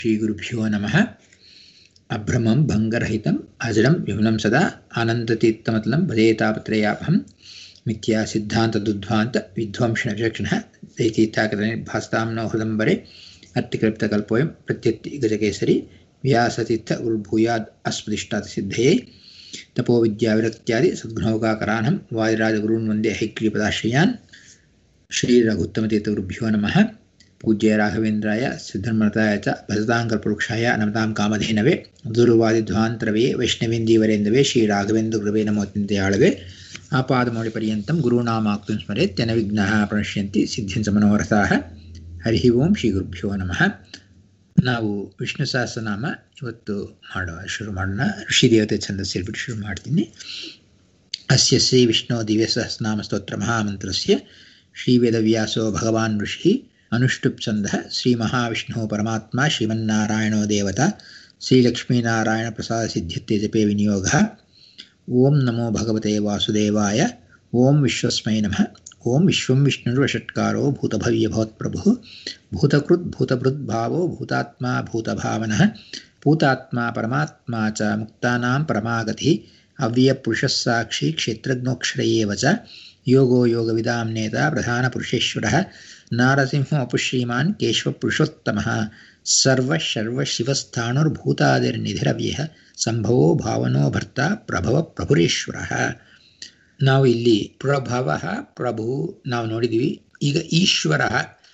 ಶ್ರೀಗುರುಭ್ಯೋ ನಮಃ. ಅಭ್ರಮಂ ಭಂಗರಹಿತಂ ಅಜಡಂ ವಿಮಲಂ ಸದಾ ಆನಂದತೀರ್ಥಮತಲಂ ಭಜೇತಾಪತ್ರಯಾಪಹಂ ಮಿಥ್ಯಾ ಸಿದ್ಧಾಂತದುದ್ಧ್ವಾಂತ ವಿಧ್ವಂಸನ ವಿಚಕ್ಷಣಃ ದೈತೀರ್ಥಾಕೃತನಿರ್ಭಾಸ್ತಾಂನೋ ಹೃದಂಬರೆ ಅರ್ತಿಕೃಪ್ತಕಲ್ಪೋಯಂ ಪ್ರತ್ಯತ್ತಿ ಗಜಕೇಸರಿ ವ್ಯಾಸತೀರ್ಥ ಗುರುಭೂಯಾದ್ ಅಸ್ಮದಿಷ್ಟಾತ್ ಸಿದ್ಧಯೇ ತಪೋವಿದ್ಯಾವಿರಕ್ತ್ಯಾದಿ ಸದ್ಗುಣೌಕಾಕರಾನಹಂ ವಾದಿರಾಜಗುರುನ್ ವಂದೇ ಹೈಗ್ರೀಪದಾಶ್ರಯಾನ್. ಶ್ರೀ ರಘುತ್ತಮತೀರ್ಥಗುರುಭ್ಯೋ ನಮಃ. ಪೂಜ್ಯ ರಾಘವೇಂದ್ರಾಯ ಸಿದ್ಧರ್ಮರತಾಯ ಚ ಭಜತಾಂಕಲ್ಪವೃಕ್ಷಾಯ ನಮತಾಂ ಕಾಮಧೇನವೇ ದುರ್ವಾದಿಧ್ವಾಂತರವೇ ವೈಷ್ಣವೇಂದೀವರೇಂದವೇ ಶ್ರೀ ರಾಘವೇಂದ್ರ ಗುರುವೇ ನಮೋತ್ಯಂತೆಯಾಳವೇ ಆಪಾದಮೌಳಿಪರ್ಯಂತಂ ಗುರುನಾಮಾಕ್ತುಂ ಸ್ಮರೇತ್ ಯನ ವಿಘ್ನಃ ಪ್ರಣಶ್ಯಂತಿ ಸಿದ್ಧ್ಯಂತ ಮನೋರಥಾಃ. ಹರಿ ಓಂ ಶ್ರೀ ಗುರುಭ್ಯೋ ನಮಃ. ನಾವು ವಿಷ್ಣು ಸಹಸ್ರನಾಮ ಇವತ್ತು ಶುರು ಮಾಡೋಣ. ಋಷಿದೇವತೆ ಛಂದಸ್ಸು ಹೇಳ್ಬಿಟ್ಟು ಶುರು ಮಾಡ್ತೀನಿ. ಅಸ್ಯ ಶ್ರೀ ವಿಷ್ಣು ದಿವ್ಯ ಸಹಸ್ರನಾಮ ಸ್ತೋತ್ರ ಮಹಾಮಂತ್ರಸ್ಯ ಶ್ರೀ ವೇದವ್ಯಾಸೋ ಭಗವಾನ್ ಋಷಿ ಅನುಷ್ಠುಪ್ ಛಂದಃ ಶ್ರೀ ಮಹಾವಿಷ್ಣು ಪರಮಾತ್ಮ ಶ್ರೀಮನ್ನಾರಾಯಣೋ ದೇವತಾ ಶ್ರೀಲಕ್ಷ್ಮೀನಾರಾಯಣ ಪ್ರಸಾದ ಸಿದ್ಧ್ಯತೆ ಜಪೇ ವಿನಿಯೋಗಃ. ಓಂ ನಮೋ ಭಗವತೆ ವಾಸುದೇವಾಯ. ಓಂ ವಿಶ್ವಸ್ಮೈ ನಮಃ. ಓಂ ವಿಶ್ವಂ ವಿಷ್ಣುರ್ವಷಟ್ಕಾರೋ ಭೂತಭವ್ಯ ಭವತ್ಪ್ರಭುಃ ಭೂತಕೃತ್ ಭೂತಭೃದ್ ಭಾವೋ ಭೂತಾತ್ಮ ಭೂತಭಾವನಃ ಭೂತಾತ್ಮ ಪರಮಾತ್ಮ ಚ ಮುಕ್ತಾನಾಂ ಪರಮಾಗತಿಃ ಅವ್ಯಯಪುರುಷಃ ಸಾಕ್ಷಿ ಕ್ಷೇತ್ರಜ್ಞೋಕ್ಷರ ಏವ ಚ ಯೋಗೋ ಯೋಗವಿದಾಂ ನೇತಾ ಪ್ರಧಾನಪುರುಷೇಶ್ವರಃ ನಾರಸಿಂಹೋಪು ಶ್ರೀಮಾನ್ ಕೇಶವಪುರುಷೋತ್ತಮಃ ಸರ್ವಶರ್ವಶಿವಸ್ಥಾಣುರ್ಭೂತಾದಿರ್ನಿಧಿರವ್ಯಃ ಸಂಭವೋ ಭಾವನೋ ಭರ್ತ ಪ್ರಭವ ಪ್ರಭುರೇಶ್ವರಃ. ನಾವು ಇಲ್ಲಿ ಪ್ರಭವ ಪ್ರಭು ನಾವು ನೋಡಿದ್ವಿ. ಈಗ ಈಶ್ವರ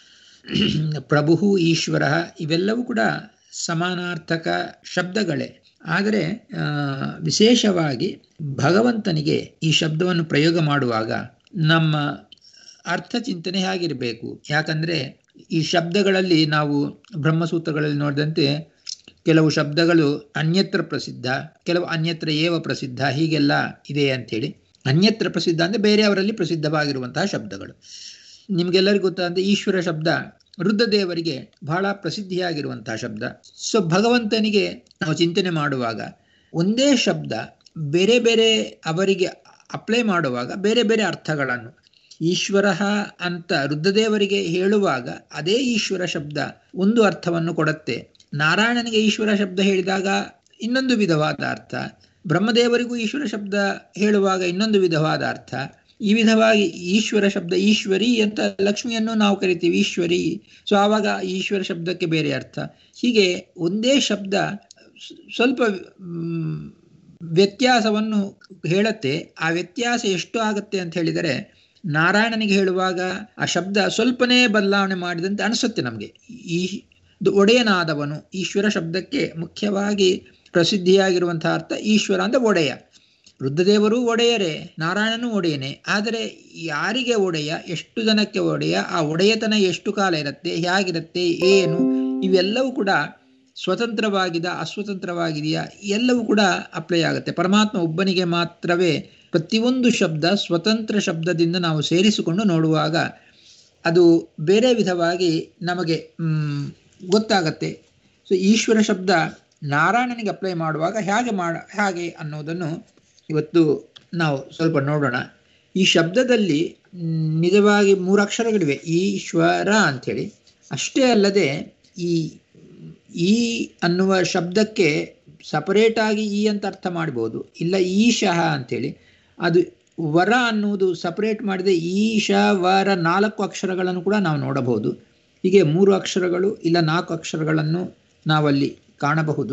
ಪ್ರಭು ಈಶ್ವರ ಇವೆಲ್ಲವೂ ಕೂಡ ಸಮಾನಾರ್ಥಕ ಶಬ್ದಗಳೇ. ಆದರೆ ವಿಶೇಷವಾಗಿ ಭಗವಂತನಿಗೆ ಈ ಶಬ್ದವನ್ನು ಪ್ರಯೋಗ ಮಾಡುವಾಗ ನಮ್ಮ ಅರ್ಥ ಚಿಂತನೆ ಹೇಗಿರಬೇಕು. ಯಾಕಂದರೆ ಈ ಶಬ್ದಗಳಲ್ಲಿ ನಾವು ಬ್ರಹ್ಮಸೂತ್ರಗಳಲ್ಲಿ ನೋಡಿದಂತೆ ಕೆಲವು ಶಬ್ದಗಳು ಅನ್ಯತ್ರ ಪ್ರಸಿದ್ಧ, ಕೆಲವು ಅನ್ಯತ್ರ ಏವ ಪ್ರಸಿದ್ಧ, ಹೀಗೆಲ್ಲ ಇದೆ ಅಂಥೇಳಿ. ಅನ್ಯತ್ರ ಪ್ರಸಿದ್ಧ ಅಂದರೆ ಬೇರೆಯವರಲ್ಲಿ ಪ್ರಸಿದ್ಧವಾಗಿರುವಂತಹ ಶಬ್ದಗಳು. ನಿಮಗೆಲ್ಲರಿಗೂ ಗೊತ್ತಾದಂತೆ ಈಶ್ವರ ಶಬ್ದ ರುದ್ರದೇವರಿಗೆ ಬಹಳ ಪ್ರಸಿದ್ಧಿಯಾಗಿರುವಂತಹ ಶಬ್ದ. ಸೊ ಭಗವಂತನಿಗೆ ನಾವು ಚಿಂತನೆ ಮಾಡುವಾಗ ಒಂದೇ ಶಬ್ದ ಬೇರೆ ಬೇರೆ ಅವರಿಗೆ ಅಪ್ಲೈ ಮಾಡುವಾಗ ಬೇರೆ ಬೇರೆ ಅರ್ಥಗಳನ್ನು ಈಶ್ವರ ಅಂತ ರುದ್ರದೇವರಿಗೆ ಹೇಳುವಾಗ ಅದೇ ಈಶ್ವರ ಶಬ್ದ ಒಂದು ಅರ್ಥವನ್ನು ಕೊಡುತ್ತೆ. ನಾರಾಯಣನಿಗೆ ಈಶ್ವರ ಶಬ್ದ ಹೇಳಿದಾಗ ಇನ್ನೊಂದು ವಿಧವಾದ ಅರ್ಥ, ಬ್ರಹ್ಮದೇವರಿಗೂ ಈಶ್ವರ ಶಬ್ದ ಹೇಳುವಾಗ ಇನ್ನೊಂದು ವಿಧವಾದ ಅರ್ಥ. ಈ ವಿಧವಾಗಿ ಈಶ್ವರ ಶಬ್ದ ಈಶ್ವರಿ ಅಂತ ಲಕ್ಷ್ಮಿಯನ್ನು ನಾವು ಕರಿತೀವಿ ಈಶ್ವರಿ. ಸೊ ಆವಾಗ ಈಶ್ವರ ಶಬ್ದಕ್ಕೆ ಬೇರೆ ಅರ್ಥ. ಹೀಗೆ ಒಂದೇ ಶಬ್ದ ಸ್ವಲ್ಪ ವ್ಯತ್ಯಾಸವನ್ನು ಹೇಳುತ್ತೆ. ಆ ವ್ಯತ್ಯಾಸ ಎಷ್ಟು ಆಗುತ್ತೆ ಅಂತ ಹೇಳಿದರೆ ನಾರಾಯಣನಿಗೆ ಹೇಳುವಾಗ ಆ ಶಬ್ದ ಸ್ವಲ್ಪನೇ ಬದಲಾವಣೆ ಮಾಡಿದಂತೆ ಅನಿಸುತ್ತೆ ನಮಗೆ. ಈ ಒಡೆಯನಾದವನು ಈಶ್ವರ ಶಬ್ದಕ್ಕೆ ಮುಖ್ಯವಾಗಿ ಪ್ರಸಿದ್ಧಿಯಾಗಿರುವಂತಹ ಅರ್ಥ ಈಶ್ವರ ಅಂತ ಒಡೆಯ. ರುದ್ರದೇವರು ಒಡೆಯರೇ, ನಾರಾಯಣನೂ ಒಡೆಯನೇ. ಆದರೆ ಯಾರಿಗೆ ಒಡೆಯ, ಎಷ್ಟು ಜನಕ್ಕೆ ಒಡೆಯ, ಆ ಒಡೆಯತನ ಎಷ್ಟು ಕಾಲ ಇರುತ್ತೆ, ಹೇಗಿರುತ್ತೆ, ಏನು, ಇವೆಲ್ಲವೂ ಕೂಡ ಸ್ವತಂತ್ರವಾಗಿದ ಅಸ್ವತಂತ್ರವಾಗಿದೆಯಾ ಎಲ್ಲವೂ ಕೂಡ ಅಪ್ಲೈ ಆಗುತ್ತೆ. ಪರಮಾತ್ಮ ಒಬ್ಬನಿಗೆ ಮಾತ್ರವೇ ಪ್ರತಿಯೊಂದು ಶಬ್ದ ಸ್ವತಂತ್ರ ಶಬ್ದದಿಂದ ನಾವು ಸೇರಿಸಿಕೊಂಡು ನೋಡುವಾಗ ಅದು ಬೇರೆ ವಿಧವಾಗಿ ನಮಗೆ ಗೊತ್ತಾಗತ್ತೆ. ಸೊ ಈಶ್ವರ ಶಬ್ದ ನಾರಾಯಣನಿಗೆ ಅಪ್ಲೈ ಮಾಡುವಾಗ ಹೇಗೆ ಅನ್ನೋದನ್ನು ಇವತ್ತು ನಾವು ಸ್ವಲ್ಪ ನೋಡೋಣ. ಈ ಶಬ್ದದಲ್ಲಿ ನಿಜವಾಗಿ 3 ಅಕ್ಷರಗಳಿವೆ, ಈಶ್ವರ ಅಂಥೇಳಿ. ಅಷ್ಟೇ ಅಲ್ಲದೆ ಈ ಅನ್ನುವ ಶಬ್ದಕ್ಕೆ ಸಪರೇಟಾಗಿ ಈ ಅಂತ ಅರ್ಥ ಮಾಡ್ಬೋದು, ಇಲ್ಲ ಈಶಃ ಅಂಥೇಳಿ. ಅದು ವರ ಅನ್ನುವುದು ಸಪರೇಟ್ ಮಾಡಿದೆ ಈಶ ವರ 4 ಅಕ್ಷರಗಳನ್ನು ಕೂಡ ನಾವು ನೋಡಬಹುದು. ಹೀಗೆ 3 ಅಕ್ಷರಗಳು ಇಲ್ಲ 4 ಅಕ್ಷರಗಳನ್ನು ನಾವಲ್ಲಿ ಕಾಣಬಹುದು.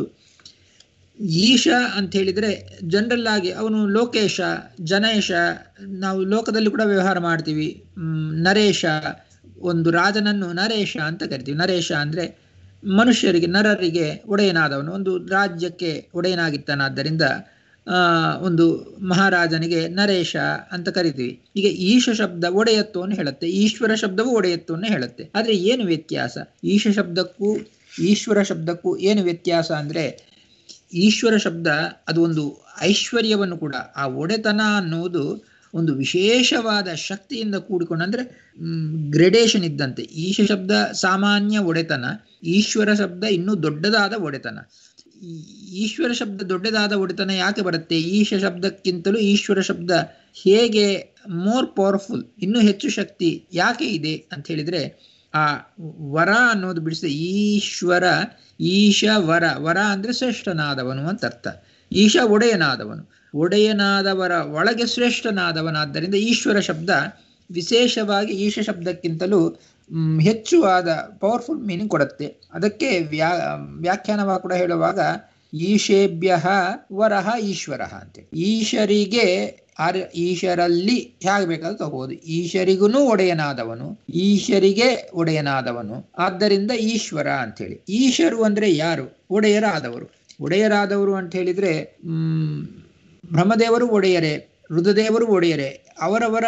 ಈಶ ಅಂತ ಹೇಳಿದರೆ ಜನರಲ್ ಆಗಿ ಅವನು ಲೋಕೇಶ, ಜನೇಶ, ನಾವು ಲೋಕದಲ್ಲಿ ಕೂಡ ವ್ಯವಹಾರ ಮಾಡ್ತೀವಿ. ನರೇಶ, ಒಂದು ರಾಜನನ್ನು ನರೇಶ ಅಂತ ಕರಿತೀವಿ. ನರೇಶ ಅಂದರೆ ಮನುಷ್ಯರಿಗೆ ನರರಿಗೆ ಒಡೆಯನಾದವನು, ಒಂದು ರಾಜ್ಯಕ್ಕೆ ಒಡೆಯನಾಗಿತ್ತಾನಾದ್ದರಿಂದ ಒಂದು ಮಹಾರಾಜನಿಗೆ ನರೇಶ ಅಂತ ಕರಿತೀವಿ. ಈಗ ಈಶ ಶಬ್ದ ಒಡೆಯತ್ವವನ್ನು ಹೇಳುತ್ತೆ, ಈಶ್ವರ ಶಬ್ದವು ಒಡೆಯತ್ವವನ್ನು ಹೇಳುತ್ತೆ. ಆದರೆ ಏನು ವ್ಯತ್ಯಾಸ ಈಶ ಶಬ್ದಕ್ಕೂ ಈಶ್ವರ ಶಬ್ದಕ್ಕೂ ಏನು ವ್ಯತ್ಯಾಸ ಅಂದರೆ ಈಶ್ವರ ಶಬ್ದ ಅದು ಒಂದು ಐಶ್ವರ್ಯವನ್ನು ಕೂಡ, ಆ ಒಡೆತನ ಅನ್ನೋದು ಒಂದು ವಿಶೇಷವಾದ ಶಕ್ತಿಯಿಂದ ಕೂಡಿಕೊಂಡು, ಅಂದರೆ ಗ್ರೇಡೇಷನ್ ಇದ್ದಂತೆ. ಈಶ ಶಬ್ದ ಸಾಮಾನ್ಯ ಒಡೆತನ, ಈಶ್ವರ ಶಬ್ದ ಇನ್ನೂ ದೊಡ್ಡದಾದ ಒಡೆತನ. ಈಶ್ವರ ಶಬ್ದ ದೊಡ್ಡದಾದ ಒಡೆತನ ಯಾಕೆ ಬರುತ್ತೆ? ಈಶ ಶಬ್ದಕ್ಕಿಂತಲೂ ಈಶ್ವರ ಶಬ್ದ ಹೇಗೆ ಮೋರ್ ಪವರ್ಫುಲ್, ಇನ್ನೂ ಹೆಚ್ಚು ಶಕ್ತಿ ಯಾಕೆ ಇದೆ ಅಂತ ಹೇಳಿದರೆ, ಆ ವರ ಅನ್ನೋದು ಬಿಡಿಸಿದ ಈಶ್ವರ ಈಶ ವರ, ವರ ಅಂದರೆ ಶ್ರೇಷ್ಠನಾದವನು ಅಂತ ಅರ್ಥ. ಈಶ ಒಡೆಯನಾದವನು, ಒಡೆಯನಾದವರ ಒಳಗೆ ಶ್ರೇಷ್ಠನಾದವನಾದ್ದರಿಂದ ಈಶ್ವರ ಶಬ್ದ ವಿಶೇಷವಾಗಿ ಈಶ ಶಬ್ದಕ್ಕಿಂತಲೂ ಹೆಚ್ಚು ಆದ ಪವರ್ಫುಲ್ ಮೀನಿಂಗ್ ಕೊಡುತ್ತೆ. ಅದಕ್ಕೆ ವ್ಯಾಖ್ಯಾನವಾಗಿ ಕೂಡ ಹೇಳುವಾಗ ಈಶೇಭ್ಯ ವರಹ ಈಶ್ವರ ಅಂತೇಳಿ, ಈಶರಿಗೆ ಈಶರಲ್ಲಿ ಹೇಗೆ ಬೇಕಾದ್ರೂ ತಗೋಬಹುದು. ಈಶರಿಗೂ ಒಡೆಯನಾದವನು, ಈಶರಿಗೆ ಒಡೆಯನಾದವನು, ಆದ್ದರಿಂದ ಈಶ್ವರ ಅಂಥೇಳಿ. ಈಶರು ಅಂದ್ರೆ ಯಾರು? ಒಡೆಯರಾದವರು. ಒಡೆಯರಾದವರು ಅಂತ ಹೇಳಿದ್ರೆ ಬ್ರಹ್ಮದೇವರು ಒಡೆಯರೇ, ರುದ್ರದೇವರು ಒಡೆಯರೇ. ಅವರವರ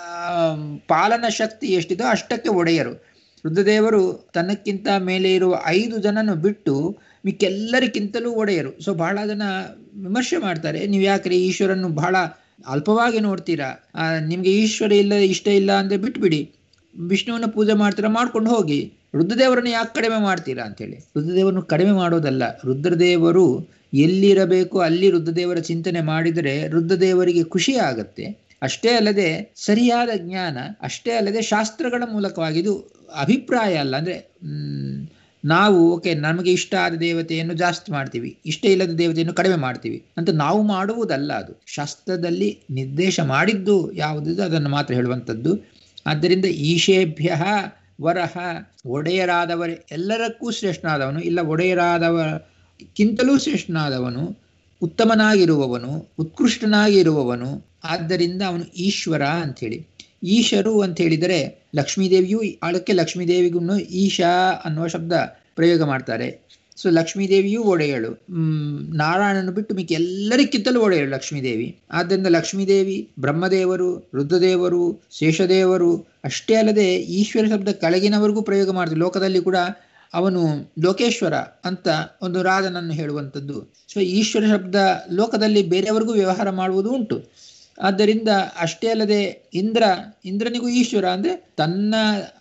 ಪಾಲನ ಶಕ್ತಿ ಎಷ್ಟಿದೋ ಅಷ್ಟಕ್ಕೆ ಒಡೆಯರು. ರುದ್ರದೇವರು ತನ್ನಕ್ಕಿಂತ ಮೇಲೆ ಇರುವ 5 ಜನನು ಬಿಟ್ಟು ಮಿಕ್ಕೆಲ್ಲರಿಗಿಂತಲೂ ಒಡೆಯರು. ಸೊ ಬಹಳ ಜನ ವಿಮರ್ಶೆ ಮಾಡ್ತಾರೆ, ನೀವು ಯಾಕ್ರಿ ಈಶ್ವರನ್ನು ಬಹಳ ಅಲ್ಪವಾಗಿ ನೋಡ್ತೀರಾ, ನಿಮ್ಗೆ ಈಶ್ವರ ಇಲ್ಲ ಇಷ್ಟ ಇಲ್ಲ ಅಂದ್ರೆ ಬಿಟ್ಬಿಡಿ, ವಿಷ್ಣುವನ್ನ ಪೂಜೆ ಮಾಡ್ತೀರಾ ಮಾಡ್ಕೊಂಡು ಹೋಗಿ, ರುದ್ರದೇವರನ್ನು ಯಾಕೆ ಕಡಿಮೆ ಮಾಡ್ತೀರಾ ಅಂತೇಳಿ. ರುದ್ರದೇವರನ್ನು ಕಡಿಮೆ ಮಾಡೋದಲ್ಲ, ರುದ್ರದೇವರು ಎಲ್ಲಿರಬೇಕು ಅಲ್ಲಿ ರುದ್ರದೇವರ ಚಿಂತನೆ ಮಾಡಿದರೆ ರುದ್ರದೇವರಿಗೆ ಖುಷಿ ಆಗತ್ತೆ. ಅಷ್ಟೇ ಅಲ್ಲದೆ ಸರಿಯಾದ ಜ್ಞಾನ, ಅಷ್ಟೇ ಅಲ್ಲದೆ ಶಾಸ್ತ್ರಗಳ ಮೂಲಕವಾಗಿ, ಇದು ಅಭಿಪ್ರಾಯ ಅಲ್ಲ. ಅಂದ್ರೆ ನಾವು ನಮಗೆ ಇಷ್ಟ ಆದ ದೇವತೆಯನ್ನು ಜಾಸ್ತಿ ಮಾಡ್ತೀವಿ, ಇಷ್ಟ ಇಲ್ಲದ ದೇವತೆಯನ್ನು ಕಡಿಮೆ ಮಾಡ್ತೀವಿ ಅಂತ ನಾವು ಮಾಡುವುದಲ್ಲ. ಅದು ಶಾಸ್ತ್ರದಲ್ಲಿ ನಿರ್ದೇಶ ಮಾಡಿದ್ದು ಯಾವುದಿದೆ ಅದನ್ನು ಮಾತ್ರ ಹೇಳುವಂಥದ್ದು. ಆದ್ದರಿಂದ ಈಶೇಭ್ಯ ವರಹ, ಒಡೆಯರಾದವರೇ ಎಲ್ಲರಕ್ಕೂ ಶ್ರೇಷ್ಠನಾದವನು, ಇಲ್ಲ ಒಡೆಯರಾದವಕ್ಕಿಂತಲೂ ಶ್ರೇಷ್ಠನಾದವನು, ಉತ್ತಮನಾಗಿರುವವನು, ಉತ್ಕೃಷ್ಟನಾಗಿರುವವನು. ಆದ್ದರಿಂದ ಅವನು ಈಶ್ವರ ಅಂಥೇಳಿ. ಈಶರು ಅಂತ ಹೇಳಿದರೆ ಲಕ್ಷ್ಮೀದೇವಿಯು, ಅದಕ್ಕೆ ಲಕ್ಷ್ಮೀದೇವಿಗೂ ಈಶಾ ಅನ್ನುವ ಶಬ್ದ ಪ್ರಯೋಗ ಮಾಡ್ತಾರೆ. ಸೊ ಲಕ್ಷ್ಮೀದೇವಿಯೂ ಒಡೆಯಳು, ನಾರಾಯಣನು ಬಿಟ್ಟು ಮಿಕ್ಕ ಎಲ್ಲರಿಗಿಂತಲೂ ಒಡೆಯಳು ಲಕ್ಷ್ಮೀದೇವಿ. ಆದ್ದರಿಂದ ಲಕ್ಷ್ಮೀದೇವಿ, ಬ್ರಹ್ಮದೇವರು, ರುದ್ರದೇವರು, ಶೇಷದೇವರು, ಅಷ್ಟೇ ಅಲ್ಲದೆ ಈಶ್ವರ ಶಬ್ದ ಕೆಳಗಿನವರೆಗೂ ಪ್ರಯೋಗ ಮಾಡ್ತಾರೆ. ಲೋಕದಲ್ಲಿ ಕೂಡ ಅವನು ಲೋಕೇಶ್ವರ ಅಂತ ಒಂದು ರಾಜನನ್ನು ಹೇಳುವಂಥದ್ದು. ಸೊ ಈಶ್ವರ ಶಬ್ದ ಲೋಕದಲ್ಲಿ ಬೇರೆಯವರಿಗೂ ವ್ಯವಹಾರ ಮಾಡುವುದು ಉಂಟು. ಆದ್ದರಿಂದ ಅಷ್ಟೇ ಅಲ್ಲದೆ ಇಂದ್ರನಿಗೂ ಈಶ್ವರ ಅಂದರೆ ತನ್ನ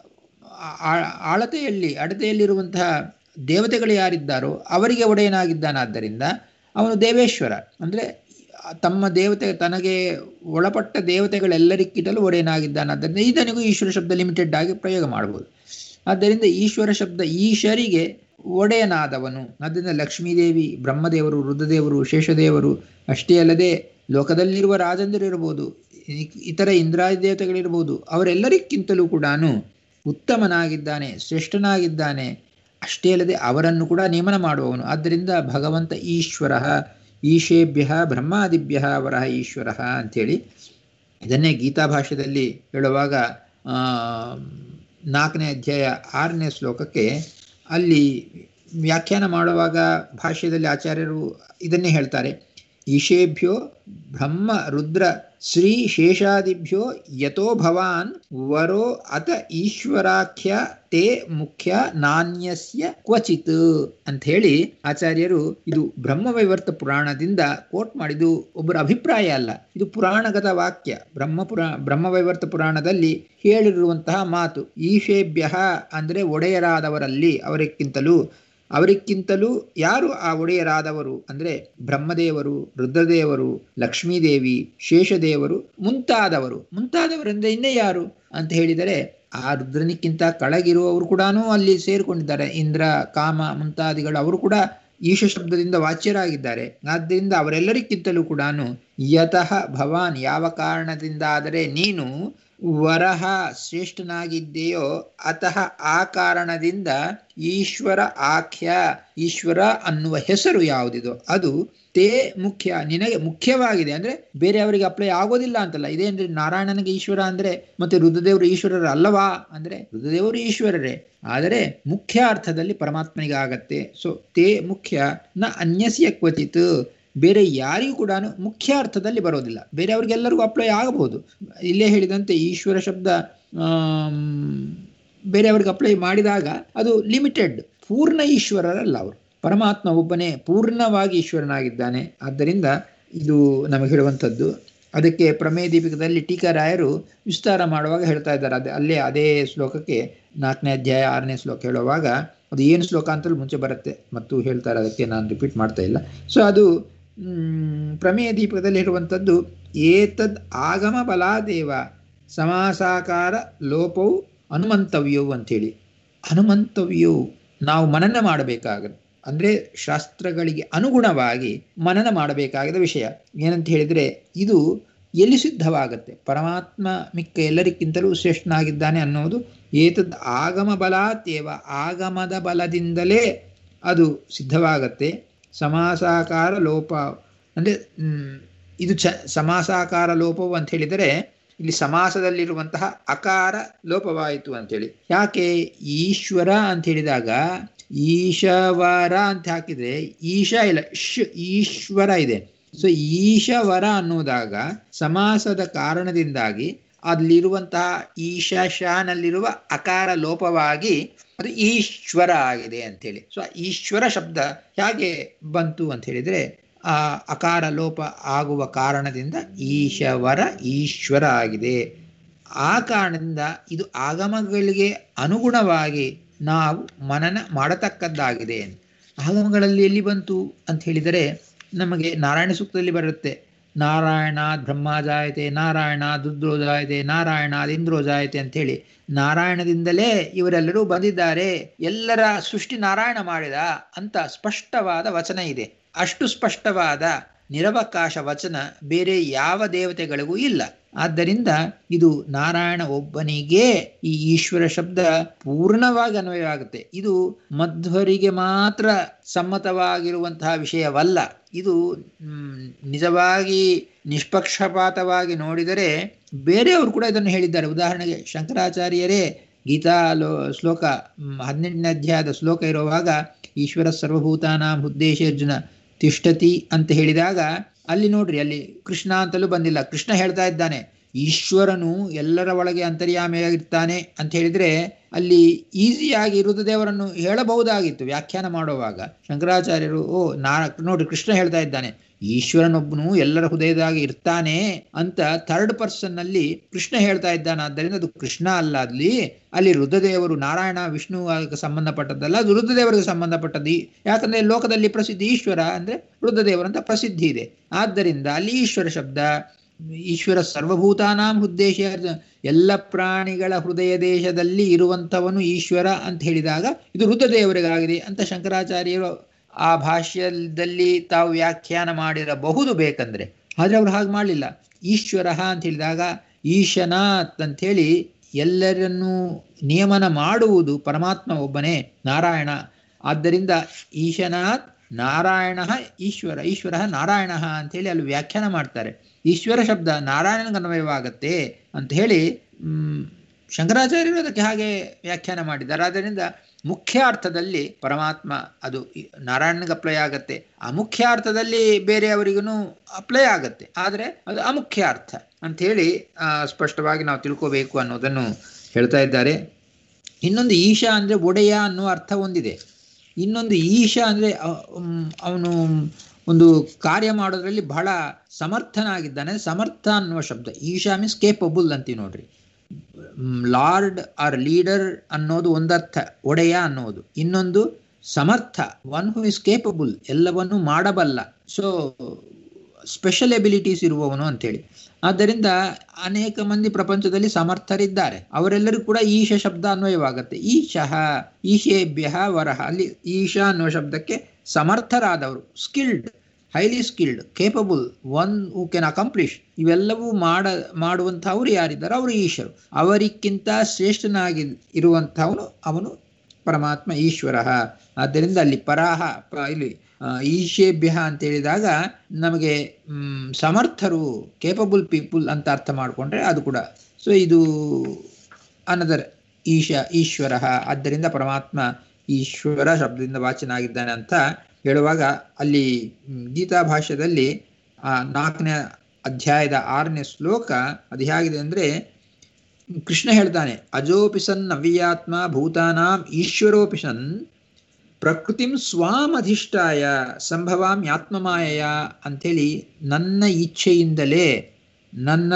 ಅಡತೆಯಲ್ಲಿರುವಂತಹ ದೇವತೆಗಳು ಯಾರಿದ್ದಾರೋ ಅವರಿಗೆ ಒಡೆಯನಾಗಿದ್ದಾನಾದ್ದರಿಂದ ಅವನು ದೇವೇಶ್ವರ. ಅಂದರೆ ತಮ್ಮ ದೇವತೆ, ತನಗೆ ಒಳಪಟ್ಟ ದೇವತೆಗಳೆಲ್ಲರಿಗಿಂತಲೂ ಒಡೆಯನಾಗಿದ್ದಾನಾದ್ದರಿಂದ ಇದನಿಗೂ ಈಶ್ವರ ಶಬ್ದ ಲಿಮಿಟೆಡ್ ಆಗಿ ಪ್ರಯೋಗ ಮಾಡಬಹುದು. ಆದ್ದರಿಂದ ಈಶ್ವರ ಶಬ್ದ ಈಶರಿಗೆ ಒಡೆಯನಾದವನು. ಆದ್ದರಿಂದ ಲಕ್ಷ್ಮೀದೇವಿ, ಬ್ರಹ್ಮದೇವರು, ರುದ್ರದೇವರು, ಶೇಷದೇವರು, ಅಷ್ಟೇ ಅಲ್ಲದೆ ಲೋಕದಲ್ಲಿರುವ ರಾಜಂದ್ರಿರ್ಬೋದು, ಇತರ ಇಂದ್ರಾದಿ ದೇವತೆಗಳಿರ್ಬೋದು, ಅವರೆಲ್ಲರಿಗಿಂತಲೂ ಕೂಡ ಉತ್ತಮನಾಗಿದ್ದಾನೆ, ಶ್ರೇಷ್ಠನಾಗಿದ್ದಾನೆ. ಅಷ್ಟೇ ಅಲ್ಲದೆ ಅವರನ್ನು ಕೂಡ ನೇಮನ ಮಾಡುವವನು. ಆದ್ದರಿಂದ ಭಗವಂತ ಈಶ್ವರ, ಈಶೇಭ್ಯ ಬ್ರಹ್ಮಾದಿಭ್ಯ ವರಹ ಈಶ್ವರ ಅಂಥೇಳಿ. ಇದನ್ನೇ ಗೀತಾ ಭಾಷ್ಯದಲ್ಲಿ ಹೇಳುವಾಗ 4ನೇ ಅಧ್ಯಾಯ 6ನೇ ಶ್ಲೋಕಕ್ಕೆ ಅಲ್ಲಿ ವ್ಯಾಖ್ಯಾನ ಮಾಡುವಾಗ ಭಾಷ್ಯದಲ್ಲಿ ಆಚಾರ್ಯರು ಇದನ್ನೇ ಹೇಳ್ತಾರೆ. ಈಶೇಭ್ಯೋ ಬ್ರಹ್ಮ ರುದ್ರ ಶ್ರೀ ಶೇಷಾದಿಭ್ಯೋ ಯತೋ ಭವಾನ್ ವರೋ ಅತ ಈಶ್ವರಾಖ್ಯ ತೇ ಮುಖ್ಯ ನಾನ್ಯಸ್ಯ ಕ್ವಚಿತ್ ಅಂತ ಹೇಳಿ ಆಚಾರ್ಯರು ಇದು ಬ್ರಹ್ಮವೈವರ್ತ ಪುರಾಣದಿಂದ ಕೋಟ್ ಮಾಡಿದ್ದು ಒಬ್ಬರ ಅಭಿಪ್ರಾಯ ಅಲ್ಲ, ಇದು ಪುರಾಣಗತ ವಾಕ್ಯ. ಬ್ರಹ್ಮವೈವರ್ತ ಪುರಾಣದಲ್ಲಿ ಹೇಳಿರುವಂತಹ ಮಾತು. ಈಶೇಭ್ಯ ಅಂದರೆ ಒಡೆಯರಾದವರಲ್ಲಿ, ಅವರಿಗಿಂತಲೂ ಯಾರು ಆ ಒಡೆಯರಾದವರು ಅಂದರೆ ಬ್ರಹ್ಮದೇವರು, ರುದ್ರದೇವರು, ಲಕ್ಷ್ಮೀದೇವಿ, ಶೇಷದೇವರು, ಮುಂತಾದವರಿಂದ ಇನ್ನೇ ಯಾರು ಅಂತ ಹೇಳಿದರೆ ಆ ರುದ್ರನಿಕ್ಕಿಂತ ಕೆಳಗಿರುವವರು ಕೂಡ ಅಲ್ಲಿ ಸೇರಿಕೊಂಡಿದ್ದಾರೆ. ಇಂದ್ರ, ಕಾಮ ಮುಂತಾದಿಗಳು ಅವರು ಕೂಡ ಈಶ ಶಬ್ದದಿಂದ ವಾಚ್ಯರಾಗಿದ್ದಾರೆ. ಆದ್ದರಿಂದ ಅವರೆಲ್ಲರಿಗಿಂತಲೂ ಕೂಡ ಯತಃ ಭವಾನ್, ಯಾವ ಕಾರಣದಿಂದ ಆದರೆ ನೀನು ವರಹ ಶ್ರೇಷ್ಠನಾಗಿದ್ದೆಯೋ ಅತಃ ಆ ಕಾರಣದಿಂದ ಈಶ್ವರ ಆಖ್ಯ, ಈಶ್ವರ ಅನ್ನುವ ಹೆಸರು ಯಾವುದಿದೋ ಅದು ತೇ ಮುಖ್ಯ, ನಿನಗೆ ಮುಖ್ಯವಾಗಿದೆ. ಅಂದ್ರೆ ಬೇರೆಯವರಿಗೆ ಅಪ್ಲೈ ಆಗೋದಿಲ್ಲ ಅಂತಲ್ಲ. ಇದೇನ್ರಿ ನಾರಾಯಣನಿಗೆ ಈಶ್ವರ ಅಂದ್ರೆ ಮತ್ತೆ ರುದ್ರದೇವರು ಈಶ್ವರರ ಅಲ್ಲವಾ ಅಂದ್ರೆ ರುದ್ರದೇವರು ಈಶ್ವರರೇ, ಆದರೆ ಮುಖ್ಯ ಅರ್ಥದಲ್ಲಿ ಪರಮಾತ್ಮನಿಗೆ ಆಗತ್ತೆ. ಸೊ ತೇ ಮುಖ್ಯ ನ ಅನ್ಯಸ್ಯ ಕ್ವಚಿತ್, ಬೇರೆ ಯಾರಿಗೂ ಕೂಡ ಮುಖ್ಯ ಅರ್ಥದಲ್ಲಿ ಬರೋದಿಲ್ಲ, ಬೇರೆಯವ್ರಿಗೆಲ್ಲರಿಗೂ ಅಪ್ಲೈ ಆಗಬಹುದು. ಇಲ್ಲೇ ಹೇಳಿದಂತೆ ಈಶ್ವರ ಶಬ್ದ ಬೇರೆಯವ್ರಿಗೆ ಅಪ್ಲೈ ಮಾಡಿದಾಗ ಅದು ಲಿಮಿಟೆಡ್, ಪೂರ್ಣ ಈಶ್ವರರಲ್ಲ ಅವರು. ಪರಮಾತ್ಮ ಒಬ್ಬನೇ ಪೂರ್ಣವಾಗಿ ಈಶ್ವರನಾಗಿದ್ದಾನೆ. ಆದ್ದರಿಂದ ಇದು ನಮಗೆ ಹೇಳುವಂಥದ್ದು. ಅದಕ್ಕೆ ಪ್ರಮೇಯ ದೀಪಿಕದಲ್ಲಿ ಟೀಕಾರಾಯರು ವಿಸ್ತಾರ ಮಾಡುವಾಗ ಹೇಳ್ತಾ ಇದ್ದಾರೆ. ಅದೇ ಶ್ಲೋಕಕ್ಕೆ 4ನೇ ಅಧ್ಯಾಯ 6ನೇ ಶ್ಲೋಕ ಹೇಳುವಾಗ ಅದು ಏನು ಶ್ಲೋಕ ಅಂತಲೂ ಮುಂಚೆ ಬರುತ್ತೆ ಮತ್ತು ಹೇಳ್ತಾರೆ, ಅದಕ್ಕೆ ನಾನು ರಿಪೀಟ್ ಮಾಡ್ತಾ ಇಲ್ಲ. ಸೊ ಅದು ಪ್ರಮೇಯ ದೀಪಕದಲ್ಲಿ ಇರುವಂಥದ್ದು. ಏತದ್ ಆಗಮ ಬಲಾದೇವ ಸಮಾಸಾಕಾರ ಲೋಪವು ಹನುಮಂತವ್ಯವು ಅಂಥೇಳಿ. ಹನುಮಂತವ್ಯವು ನಾವು ಮನನ ಮಾಡಬೇಕಾಗತ್ತೆ. ಅಂದರೆ ಶಾಸ್ತ್ರಗಳಿಗೆ ಅನುಗುಣವಾಗಿ ಮನನ ಮಾಡಬೇಕಾದ ವಿಷಯ. ಏನಂತ ಹೇಳಿದರೆ ಇದು ಎಲ್ಲಿ ಸಿದ್ಧವಾಗುತ್ತೆ? ಪರಮಾತ್ಮ ಮಿಕ್ಕ ಎಲ್ಲರಿಗಿಂತಲೂ ಶ್ರೇಷ್ಠನಾಗಿದ್ದಾನೆ ಅನ್ನೋದು ಏತದ್ ಆಗಮ ಬಲಾತ್ಯೇವ, ಆಗಮದ ಬಲದಿಂದಲೇ ಅದು ಸಿದ್ಧವಾಗತ್ತೆ. ಸಮಾಸಾಕಾರ ಲೋಪ ಅಂದರೆ ಇದು ಸಮಾಸಾಕಾರ ಲೋಪವು ಅಂತ ಹೇಳಿದರೆ ಇಲ್ಲಿ ಸಮಾಸದಲ್ಲಿರುವಂತಹ ಅಕಾರ ಲೋಪವಾಯಿತು ಅಂಥೇಳಿ. ಯಾಕೆ? ಈಶ್ವರ ಅಂತ ಹೇಳಿದಾಗ ಈಶವರ ಅಂತ ಹಾಕಿದರೆ ಈಶ ಇಲ್ಲ, ಈಶ್ವರ ಇದೆ. ಸೊ ಈಶವರ ಅನ್ನೋದಾಗ ಸಮಾಸದ ಕಾರಣದಿಂದಾಗಿ ಅಲ್ಲಿರುವಂತಹ ಈಶನಲ್ಲಿರುವ ಅಕಾರ ಲೋಪವಾಗಿ ಅದು ಈಶ್ವರ ಆಗಿದೆ ಅಂಥೇಳಿ. ಸೊ ಈಶ್ವರ ಶಬ್ದ ಹೇಗೆ ಬಂತು ಅಂತ ಹೇಳಿದರೆ ಆ ಅಕಾರ ಲೋಪ ಆಗುವ ಕಾರಣದಿಂದ ಈಶವರ ಈಶ್ವರ ಆಗಿದೆ. ಆ ಕಾರಣದಿಂದ ಇದು ಆಗಮಗಳಿಗೆ ಅನುಗುಣವಾಗಿ ನಾವು ಮನನ ಮಾಡತಕ್ಕದ್ದಾಗಿದೆ. ಆಗಮಗಳಲ್ಲಿ ಎಲ್ಲಿ ಬಂತು ಅಂತ ಹೇಳಿದರೆ ನಮಗೆ ನಾರಾಯಣ ಸೂಕ್ತದಲ್ಲಿ ಬರುತ್ತೆ. ನಾರಾಯಣಾದ್ ಬ್ರಹ್ಮ ಜಾಯತೆ, ನಾರಾಯಣಾದ್ ರುದ್ರೋ ಜಾಯತೆ, ನಾರಾಯಣಾದ್ ಇಂದ್ರೋ ಜಾಯತೆ ಅಂಥೇಳಿ. ನಾರಾಯಣದಿಂದಲೇ ಇವರೆಲ್ಲರೂ ಬಂದಿದ್ದಾರೆ, ಎಲ್ಲರ ಸೃಷ್ಟಿ ನಾರಾಯಣ ಮಾಡಿದ ಅಂತ ಸ್ಪಷ್ಟವಾದ ವಚನ ಇದೆ. ಅಷ್ಟು ಸ್ಪಷ್ಟವಾದ ನಿರವಕಾಶ ವಚನ ಬೇರೆ ಯಾವ ದೇವತೆಗಳಿಗೂ ಇಲ್ಲ. ಆದ್ದರಿಂದ ಇದು ನಾರಾಯಣ ಒಬ್ಬನಿಗೆ ಈ ಈಶ್ವರ ಶಬ್ದ ಪೂರ್ಣವಾಗಿ ಅನ್ವಯವಾಗುತ್ತೆ. ಇದು ಮಧ್ವರಿಗೆ ಮಾತ್ರ ಸಮ್ಮತವಾಗಿರುವಂತಹ ವಿಷಯವಲ್ಲ. ಇದು ನಿಜವಾಗಿ ನಿಷ್ಪಕ್ಷಪಾತವಾಗಿ ನೋಡಿದರೆ ಬೇರೆಯವರು ಕೂಡ ಇದನ್ನು ಹೇಳಿದ್ದಾರೆ. ಉದಾಹರಣೆಗೆ ಶಂಕರಾಚಾರ್ಯರೇ ಗೀತಾ ಶ್ಲೋಕ 18ನೇ ಅಧ್ಯಾಯದ ಶ್ಲೋಕ ಇರುವಾಗ ಈಶ್ವರ ಸರ್ವಭೂತಾನಾಂ ಹೃದ್ದೇಶೇರ್ಜುನ ತಿಷ್ಠತಿ ಅಂತ ಹೇಳಿದಾಗ ಅಲ್ಲಿ ನೋಡ್ರಿ, ಅಲ್ಲಿ ಕೃಷ್ಣ ಅಂತಲೂ ಬಂದಿಲ್ಲ. ಕೃಷ್ಣ ಹೇಳ್ತಾ ಇದ್ದಾನೆ ಈಶ್ವರನು ಎಲ್ಲರ ಒಳಗೆ ಅಂತರ್ಯಾಮಿಯಾಗಿರ್ತಾನೆ ಅಂತ ಹೇಳಿದ್ರೆ ಅಲ್ಲಿ ಈಸಿಯಾಗಿ ರುದ್ರದೇವರನ್ನು ಹೇಳಬಹುದಾಗಿತ್ತು ವ್ಯಾಖ್ಯಾನ ಮಾಡುವಾಗ. ಶಂಕರಾಚಾರ್ಯರು ನೋಡ್ರಿ ಕೃಷ್ಣ ಹೇಳ್ತಾ ಇದ್ದಾನೆ ಈಶ್ವರನೊಬ್ಬನು ಎಲ್ಲರ ಹೃದಯದಾಗಿ ಇರ್ತಾನೆ ಅಂತ ಥರ್ಡ್ ಪರ್ಸನ್ ನಲ್ಲಿ ಕೃಷ್ಣ ಹೇಳ್ತಾ ಇದ್ದಾನೆ. ಆದ್ದರಿಂದ ಅದು ಕೃಷ್ಣ ಅಲ್ಲ, ಅಲ್ಲಿ ರುದ್ರದೇವರು ನಾರಾಯಣ ವಿಷ್ಣು ಸಂಬಂಧಪಟ್ಟದ್ದಲ್ಲ, ಅದು ರುದ್ರದೇವರಿಗೆ ಸಂಬಂಧಪಟ್ಟದ್ದು. ಯಾಕಂದ್ರೆ ಲೋಕದಲ್ಲಿ ಪ್ರಸಿದ್ಧಿ ಈಶ್ವರ ಅಂದ್ರೆ ರುದ್ರದೇವರು ಅಂತ ಪ್ರಸಿದ್ಧಿ ಇದೆ. ಆದ್ದರಿಂದ ಅಲ್ಲಿ ಈಶ್ವರ ಶಬ್ದ ಈಶ್ವರ ಸರ್ವಭೂತಾನಾಂ ಹೃದ್ದೇಶ, ಎಲ್ಲ ಪ್ರಾಣಿಗಳ ಹೃದಯ ದೇಶದಲ್ಲಿ ಇರುವಂಥವನು ಈಶ್ವರ ಅಂತ ಹೇಳಿದಾಗ ಇದು ರುದ್ರದೇವರಿಗಾಗಿದೆ ಅಂತ ಶಂಕರಾಚಾರ್ಯರು ಆ ಭಾಷ್ಯದಲ್ಲಿ ತಾವು ವ್ಯಾಖ್ಯಾನ ಮಾಡಿರಬಹುದು ಬೇಕಂದ್ರೆ. ಆದ್ರೆ ಅವ್ರು ಹಾಗೆ ಮಾಡಲಿಲ್ಲ. ಈಶ್ವರ ಅಂತ ಹೇಳಿದಾಗ ಈಶನಾಥ್ ಅಂಥೇಳಿ ಎಲ್ಲರನ್ನೂ ನಿಯಮನ ಮಾಡುವುದು ಪರಮಾತ್ಮ ಒಬ್ಬನೇ ನಾರಾಯಣ. ಆದ್ದರಿಂದ ಈಶನಾಥ್ ನಾರಾಯಣ ಈಶ್ವರ, ಈಶ್ವರ ನಾರಾಯಣ ಅಂಥೇಳಿ ಅಲ್ಲಿ ವ್ಯಾಖ್ಯಾನ ಮಾಡ್ತಾರೆ. ಈಶ್ವರ ಶಬ್ದ ನಾರಾಯಣನಿಗನ್ವಯವಾಗತ್ತೆ ಅಂತ ಹೇಳಿ ಶಂಕರಾಚಾರ್ಯರು ಅದಕ್ಕೆ ಹಾಗೆ ವ್ಯಾಖ್ಯಾನ ಮಾಡಿದ್ದಾರೆ. ಆದ್ದರಿಂದ ಮುಖ್ಯ ಅರ್ಥದಲ್ಲಿ ಪರಮಾತ್ಮ ಅದು ನಾರಾಯಣನಿಗೆ ಅಪ್ಲೈ ಆಗತ್ತೆ, ಅಮುಖ್ಯ ಅರ್ಥದಲ್ಲಿ ಬೇರೆಯವರಿಗೂ ಅಪ್ಲೈ ಆಗತ್ತೆ. ಆದರೆ ಅದು ಅಮುಖ್ಯ ಅರ್ಥ ಅಂಥೇಳಿ ಸ್ಪಷ್ಟವಾಗಿ ನಾವು ತಿಳ್ಕೋಬೇಕು ಅನ್ನೋದನ್ನು ಹೇಳ್ತಾ ಇದ್ದಾರೆ. ಇನ್ನೊಂದು ಈಶಾ ಅಂದರೆ ಒಡೆಯ ಅನ್ನೋ ಅರ್ಥ ಹೊಂದಿದೆ. ಇನ್ನೊಂದು ಈಶಾ ಅಂದರೆ ಅವನು ಒಂದು ಕಾರ್ಯ ಮಾಡೋದ್ರಲ್ಲಿ ಬಹಳ ಸಮರ್ಥನಾಗಿದ್ದಾನೆ. ಸಮರ್ಥ ಅನ್ನುವ ಶಬ್ದ ಈಶಾ ಮೀನ್ಸ್ ಕೇಪಬಲ್ ಅಂತೀವಿ ನೋಡ್ರಿ. ಲಾರ್ಡ್ ಆರ್ ಲೀಡರ್ ಅನ್ನೋದು ಒಂದರ್ಥ, ಒಡೆಯ ಅನ್ನೋದು. ಇನ್ನೊಂದು ಸಮರ್ಥ, ಒನ್ ಹೂ ಇಸ್ ಕೇಪಬಲ್, ಎಲ್ಲವನ್ನೂ ಮಾಡಬಲ್ಲ. ಸೊ ಸ್ಪೆಷಲ್ ಎಬಿಲಿಟೀಸ್ ಇರುವವನು ಅಂತೇಳಿ. ಆದ್ದರಿಂದ ಅನೇಕ ಮಂದಿ ಪ್ರಪಂಚದಲ್ಲಿ ಸಮರ್ಥರಿದ್ದಾರೆ. ಅವರೆಲ್ಲರಿಗೂ ಕೂಡ ಈಶ ಶಬ್ದ ಅನ್ವಯವಾಗುತ್ತೆ. ಈಶಃ ಈಶೇಭ್ಯ ವರಹ, ಅಲ್ಲಿ ಈಶಾ ಅನ್ನುವ ಶಬ್ದಕ್ಕೆ ಸಮರ್ಥರಾದವರು, skilled, highly skilled, capable, one who can accomplish, ಇವೆಲ್ಲವೂ ಮಾಡುವಂಥವ್ರು ಯಾರಿದ್ದಾರೆ ಅವರು ಈಶ್ವರು. ಅವರಿಗಿಂತ ಶ್ರೇಷ್ಠನಾಗಿ ಇರುವಂಥವನು ಅವನು ಪರಮಾತ್ಮ ಈಶ್ವರ. ಆದ್ದರಿಂದ ಅಲ್ಲಿ ಪರಾಹ ಇಲ್ಲಿ ಈಶೇಭ್ಯ ಅಂತ ಹೇಳಿದಾಗ ನಮಗೆ ಸಮರ್ಥರು, ಕೇಪಬಲ್ ಪೀಪಲ್ ಅಂತ ಅರ್ಥ ಮಾಡಿಕೊಂಡ್ರೆ ಅದು ಕೂಡ. ಸೊ ಇದು ಅನದರ್ ಈಶ್ವರ. ಆದ್ದರಿಂದ ಪರಮಾತ್ಮ ಈಶ್ವರ ಶಬ್ದದಿಂದ ವಾಚನಾಗಿದ್ದಾನೆ ಅಂತ ಹೇಳುವಾಗ ಅಲ್ಲಿ ಗೀತಾ ಭಾಷ್ಯದಲ್ಲಿ 4ನೇ ಅಧ್ಯಾಯದ 6ನೇ ಶ್ಲೋಕ ಅದು ಹೇಗಿದೆ ಅಂದರೆ ಕೃಷ್ಣ ಹೇಳ್ತಾನೆ ಅಜೋಪಿಸನ್ ಅವ್ಯಾತ್ಮ ಭೂತಾನಾಂ ಈಶ್ವರೋಪಿಸನ್ ಪ್ರಕೃತಿಂ ಸ್ವಾಮಧಿಷ್ಠಾಯ ಸಂಭವಾಮ್ಯಾತ್ಮಮಾಯಯ ಅಂಥೇಳಿ ನನ್ನ ಇಚ್ಛೆಯಿಂದಲೇ, ನನ್ನ